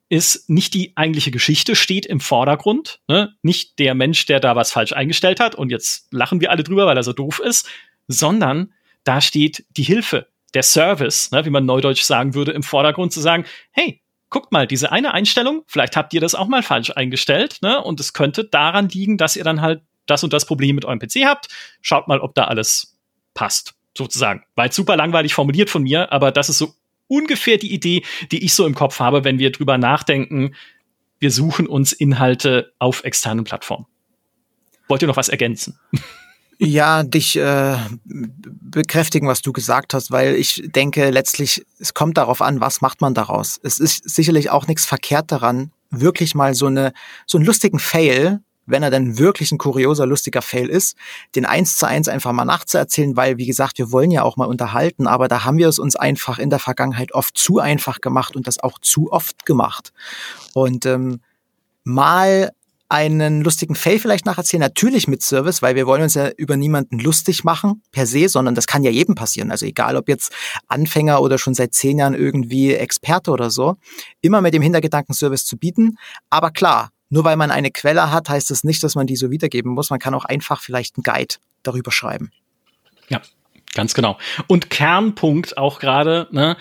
ist nicht die eigentliche Geschichte steht im Vordergrund, ne? Nicht der Mensch, der da was falsch eingestellt hat und jetzt lachen wir alle drüber, weil er so doof ist, sondern da steht die Hilfe, der Service, ne? Wie man neudeutsch sagen würde, im Vordergrund zu sagen, hey, guckt mal, diese eine Einstellung, vielleicht habt ihr das auch mal falsch eingestellt, ne? Und es könnte daran liegen, dass ihr dann halt das und das Problem mit eurem PC habt. Schaut mal, ob da alles passt, sozusagen. War jetzt super langweilig formuliert von mir, aber das ist so ungefähr die Idee, die ich so im Kopf habe, wenn wir drüber nachdenken, wir suchen uns Inhalte auf externen Plattformen. Wollt ihr noch was ergänzen? Ja, dich bekräftigen, was du gesagt hast, weil ich denke, letztlich, es kommt darauf an, was macht man daraus. Es ist sicherlich auch nichts verkehrt daran, wirklich mal so einen lustigen Fail, wenn er dann wirklich ein kurioser, lustiger Fail ist, den 1:1 einfach mal nachzuerzählen, weil, wie gesagt, wir wollen ja auch mal unterhalten, aber da haben wir es uns einfach in der Vergangenheit oft zu einfach gemacht und das auch zu oft gemacht. Und mal einen lustigen Fail vielleicht nacherzählen, natürlich mit Service, weil wir wollen uns ja über niemanden lustig machen per se, sondern das kann ja jedem passieren. Also egal, ob jetzt Anfänger oder schon seit 10 Jahren irgendwie Experte oder so, immer mit dem Hintergedanken, Service zu bieten. Aber klar, nur weil man eine Quelle hat, heißt es nicht, dass man die so wiedergeben muss. Man kann auch einfach vielleicht einen Guide darüber schreiben. Ja, ganz genau. Und Kernpunkt auch gerade, ne,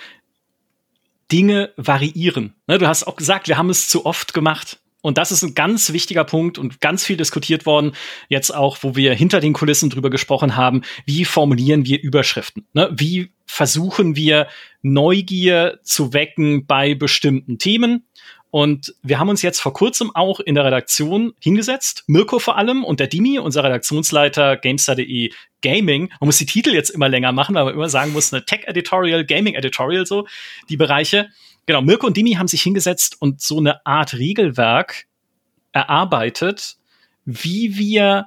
Dinge variieren. Ne, du hast auch gesagt, wir haben es zu oft gemacht. Und das ist ein ganz wichtiger Punkt und ganz viel diskutiert worden, jetzt auch, wo wir hinter den Kulissen drüber gesprochen haben, wie formulieren wir Überschriften? Ne? Wie versuchen wir Neugier zu wecken bei bestimmten Themen? Und wir haben uns jetzt vor kurzem auch in der Redaktion hingesetzt, Mirko vor allem und der Dimi, unser Redaktionsleiter GameStar.de Gaming. Man muss die Titel jetzt immer länger machen, weil man immer sagen muss, eine Tech-Editorial, Gaming-Editorial, so die Bereiche. Genau, Mirko und Dimi haben sich hingesetzt und so eine Art Regelwerk erarbeitet, wie wir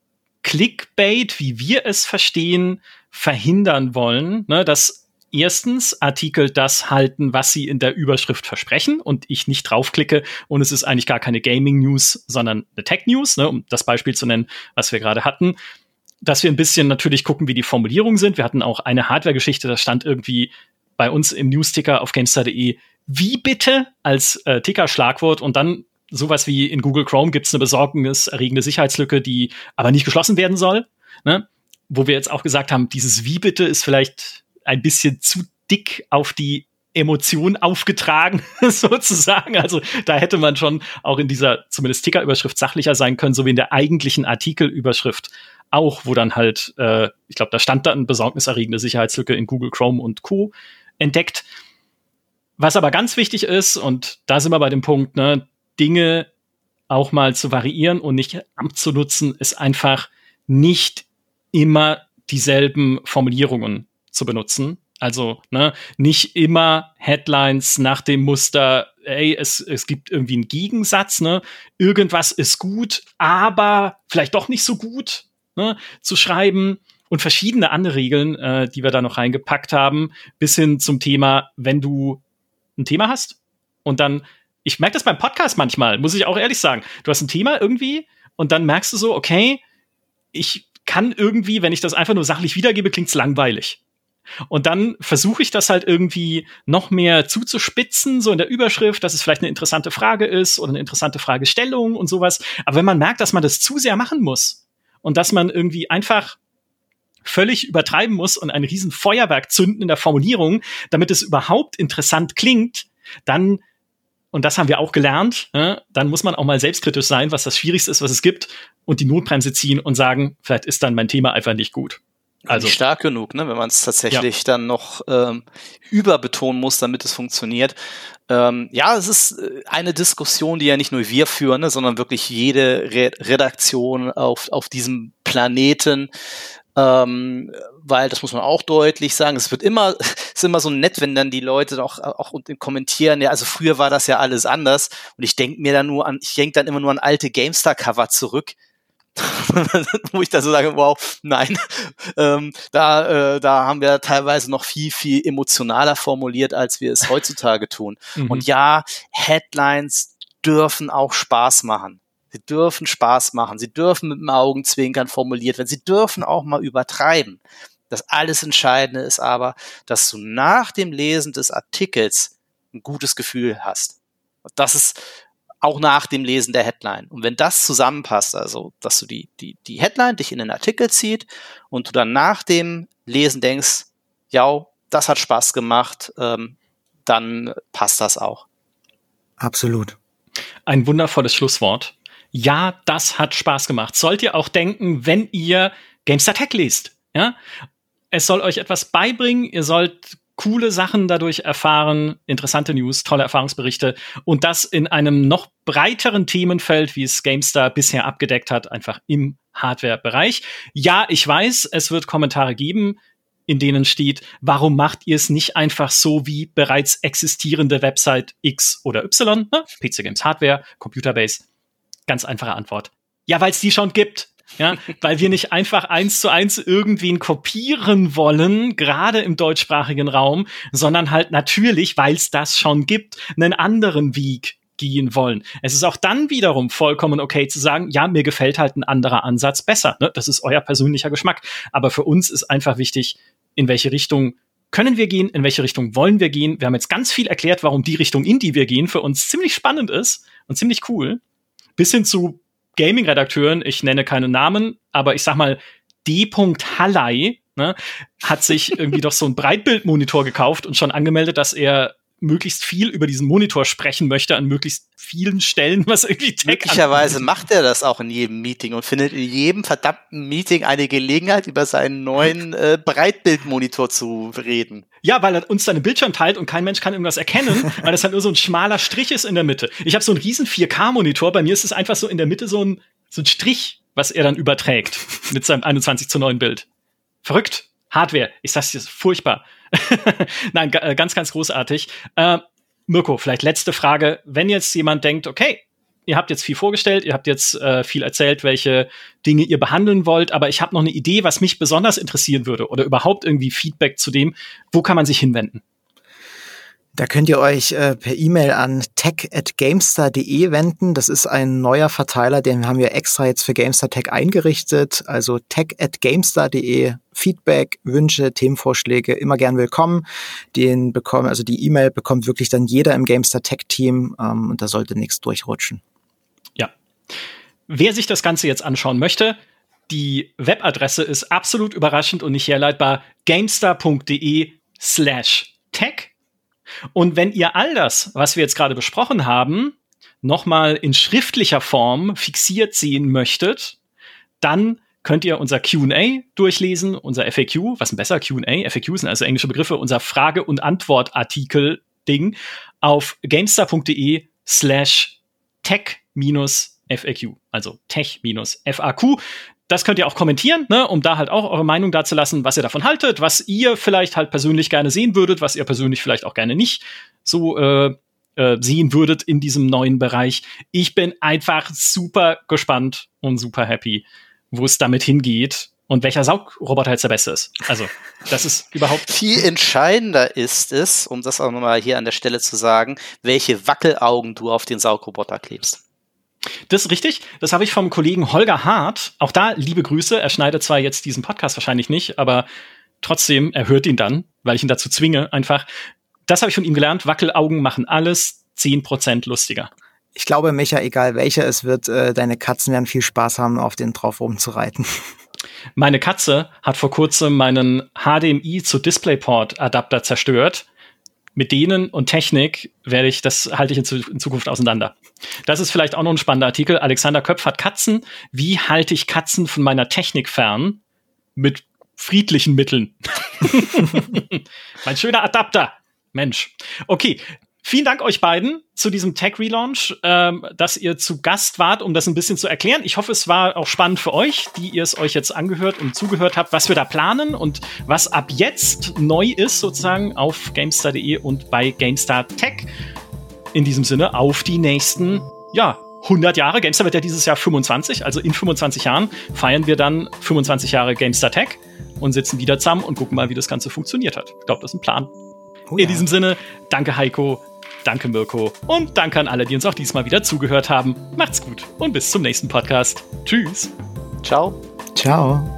Clickbait, wie wir es verstehen, verhindern wollen, ne, dass erstens Artikel das halten, was sie in der Überschrift versprechen und ich nicht draufklicke und es ist eigentlich gar keine Gaming-News, sondern eine Tech-News, ne, um das Beispiel zu nennen, was wir gerade hatten. Dass wir ein bisschen natürlich gucken, wie die Formulierungen sind. Wir hatten auch eine Hardware-Geschichte, da stand irgendwie bei uns im Newsticker auf GameStar.de wie bitte als Ticker-Schlagwort und dann sowas wie in Google Chrome gibt's eine besorgniserregende Sicherheitslücke, die aber nicht geschlossen werden soll, ne? Wo wir jetzt auch gesagt haben, dieses wie bitte ist vielleicht ein bisschen zu dick auf die Emotion aufgetragen, sozusagen. Also da hätte man schon auch in dieser zumindest Ticker-Überschrift sachlicher sein können, so wie in der eigentlichen Artikelüberschrift auch, wo dann halt, ich glaube, da stand dann besorgniserregende Sicherheitslücke in Google Chrome und Co. entdeckt. Was aber ganz wichtig ist, und da sind wir bei dem Punkt, ne, Dinge auch mal zu variieren und nicht abzunutzen, ist einfach nicht immer dieselben Formulierungen zu benutzen. Also, ne, nicht immer Headlines nach dem Muster, ey, es gibt irgendwie einen Gegensatz, ne, irgendwas ist gut, aber vielleicht doch nicht so gut, ne, zu schreiben und verschiedene andere Regeln, die wir da noch reingepackt haben, bis hin zum Thema, wenn du ein Thema hast und dann, ich merke das beim Podcast manchmal, muss ich auch ehrlich sagen, du hast ein Thema irgendwie und dann merkst du so, okay, ich kann irgendwie, wenn ich das einfach nur sachlich wiedergebe, klingt's langweilig. Und dann versuche ich das halt irgendwie noch mehr zuzuspitzen, so in der Überschrift, dass es vielleicht eine interessante Frage ist oder eine interessante Fragestellung und sowas. Aber wenn man merkt, dass man das zu sehr machen muss und dass man irgendwie einfach völlig übertreiben muss und ein riesen Feuerwerk zünden in der Formulierung, damit es überhaupt interessant klingt, dann, und das haben wir auch gelernt, dann muss man auch mal selbstkritisch sein, was das Schwierigste ist, was es gibt, und die Notbremse ziehen und sagen, vielleicht ist dann mein Thema einfach nicht gut. Also nicht stark genug, ne, wenn man es tatsächlich dann noch überbetonen muss, damit es funktioniert. Ja, es ist eine Diskussion, die ja nicht nur wir führen, ne, sondern wirklich jede Redaktion auf diesem Planeten. Weil, das muss man auch deutlich sagen, es ist immer so nett, wenn dann die Leute auch kommentieren, ja, also früher war das ja alles anders und ich denke dann immer nur an alte GameStar-Cover zurück, wo ich da so sage, wow, nein, da haben wir teilweise noch viel, viel emotionaler formuliert, als wir es heutzutage tun. Mhm. Und ja, Headlines dürfen auch Spaß machen. Sie dürfen Spaß machen, sie dürfen mit dem Augenzwinkern formuliert werden, sie dürfen auch mal übertreiben. Das alles Entscheidende ist aber, dass du nach dem Lesen des Artikels ein gutes Gefühl hast. Das ist auch nach dem Lesen der Headline. Und wenn das zusammenpasst, also dass du die Headline dich in den Artikel zieht und du dann nach dem Lesen denkst, ja, das hat Spaß gemacht, dann passt das auch. Absolut. Ein wundervolles Schlusswort. Ja, das hat Spaß gemacht. Sollt ihr auch denken, wenn ihr GameStar Tech liest. Ja? Es soll euch etwas beibringen, ihr sollt coole Sachen dadurch erfahren, interessante News, tolle Erfahrungsberichte und das in einem noch breiteren Themenfeld, wie es GameStar bisher abgedeckt hat, einfach im Hardware-Bereich. Ja, ich weiß, es wird Kommentare geben, in denen steht, warum macht ihr es nicht einfach so wie bereits existierende Website X oder Y, ne? PC Games Hardware, Computerbase. Ganz einfache Antwort. Ja, weil es die schon gibt. Ja, weil wir nicht einfach 1:1 irgendwen kopieren wollen, gerade im deutschsprachigen Raum, sondern halt natürlich, weil es das schon gibt, einen anderen Weg gehen wollen. Es ist auch dann wiederum vollkommen okay zu sagen, ja, mir gefällt halt ein anderer Ansatz besser. Ne? Das ist euer persönlicher Geschmack. Aber für uns ist einfach wichtig, in welche Richtung können wir gehen, in welche Richtung wollen wir gehen. Wir haben jetzt ganz viel erklärt, warum die Richtung, in die wir gehen, für uns ziemlich spannend ist und ziemlich cool. Bis hin zu Gaming-Redakteuren, ich nenne keine Namen, aber ich sag mal, D. Halley, ne, hat sich irgendwie doch so einen Breitbildmonitor gekauft und schon angemeldet, dass er möglichst viel über diesen Monitor sprechen möchte an möglichst vielen Stellen, was irgendwie Tech Möglicherweise macht er das auch in jedem Meeting und findet in jedem verdammten Meeting eine Gelegenheit, über seinen neuen Breitbildmonitor zu reden. Ja, weil er uns dann einen Bildschirm teilt und kein Mensch kann irgendwas erkennen, weil das halt nur so ein schmaler Strich ist in der Mitte. Ich habe so einen riesen 4K-Monitor, bei mir ist es einfach so in der Mitte so ein Strich, was er dann überträgt mit seinem 21:9 Bild. Verrückt. Hardware. Ich sag's dir, furchtbar. Nein, ganz, ganz großartig. Mirko, vielleicht letzte Frage. Wenn jetzt jemand denkt, okay, ihr habt jetzt viel vorgestellt, ihr habt jetzt viel erzählt, welche Dinge ihr behandeln wollt, aber ich habe noch eine Idee, was mich besonders interessieren würde oder überhaupt irgendwie Feedback zu dem, wo kann man sich hinwenden? Da könnt ihr euch per E-Mail an tech@gamestar.de wenden. Das ist ein neuer Verteiler, den haben wir extra jetzt für GameStar Tech eingerichtet. Also tech@gamestar.de. Feedback, Wünsche, Themenvorschläge, immer gern willkommen. Die E-Mail bekommt wirklich dann jeder im GameStar Tech Team und da sollte nichts durchrutschen. Ja. Wer sich das Ganze jetzt anschauen möchte, die Webadresse ist absolut überraschend und nicht herleitbar. gamestar.de/tech. Und wenn ihr all das, was wir jetzt gerade besprochen haben, nochmal in schriftlicher Form fixiert sehen möchtet, dann könnt ihr unser Q&A durchlesen, unser FAQ, was ein besser Q&A, FAQ sind also englische Begriffe, unser Frage- und Antwortartikel-Ding auf gamestar.de/tech-FAQ, also tech-FAQ. Das könnt ihr auch kommentieren, ne, um da halt auch eure Meinung dazulassen, was ihr davon haltet, was ihr vielleicht halt persönlich gerne sehen würdet, was ihr persönlich vielleicht auch gerne nicht so sehen würdet in diesem neuen Bereich. Ich bin einfach super gespannt und super happy, wo es damit hingeht und welcher Saugroboter jetzt der beste ist. Also, das ist überhaupt... Viel entscheidender ist es, um das auch nochmal hier an der Stelle zu sagen, welche Wackelaugen du auf den Saugroboter klebst. Das ist richtig. Das habe ich vom Kollegen Holger Hart. Auch da liebe Grüße. Er schneidet zwar jetzt diesen Podcast wahrscheinlich nicht, aber trotzdem, er hört ihn dann, weil ich ihn dazu zwinge einfach. Das habe ich von ihm gelernt. Wackelaugen machen alles 10% lustiger. Ich glaube, Micha, egal welcher es wird, deine Katzen werden viel Spaß haben, auf den drauf rumzureiten. Meine Katze hat vor kurzem meinen HDMI zu DisplayPort-Adapter zerstört. Mit denen und Technik das halte ich in Zukunft auseinander. Das ist vielleicht auch noch ein spannender Artikel. Alexander Köpf hat Katzen. Wie halte ich Katzen von meiner Technik fern? Mit friedlichen Mitteln. Mein schöner Adapter. Mensch. Okay. Vielen Dank euch beiden zu diesem Tech-Relaunch, dass ihr zu Gast wart, um das ein bisschen zu erklären. Ich hoffe, es war auch spannend für euch, die ihr es euch jetzt angehört und zugehört habt, was wir da planen und was ab jetzt neu ist, sozusagen auf gamestar.de und bei GameStar Tech. In diesem Sinne auf die nächsten, 100 Jahre. GameStar wird ja dieses Jahr 25, also in 25 Jahren feiern wir dann 25 Jahre GameStar Tech und sitzen wieder zusammen und gucken mal, wie das Ganze funktioniert hat. Ich glaube, das ist ein Plan. Oh ja. In diesem Sinne, danke Heiko. Danke Mirko und danke an alle, die uns auch diesmal wieder zugehört haben. Macht's gut und bis zum nächsten Podcast. Tschüss. Ciao. Ciao.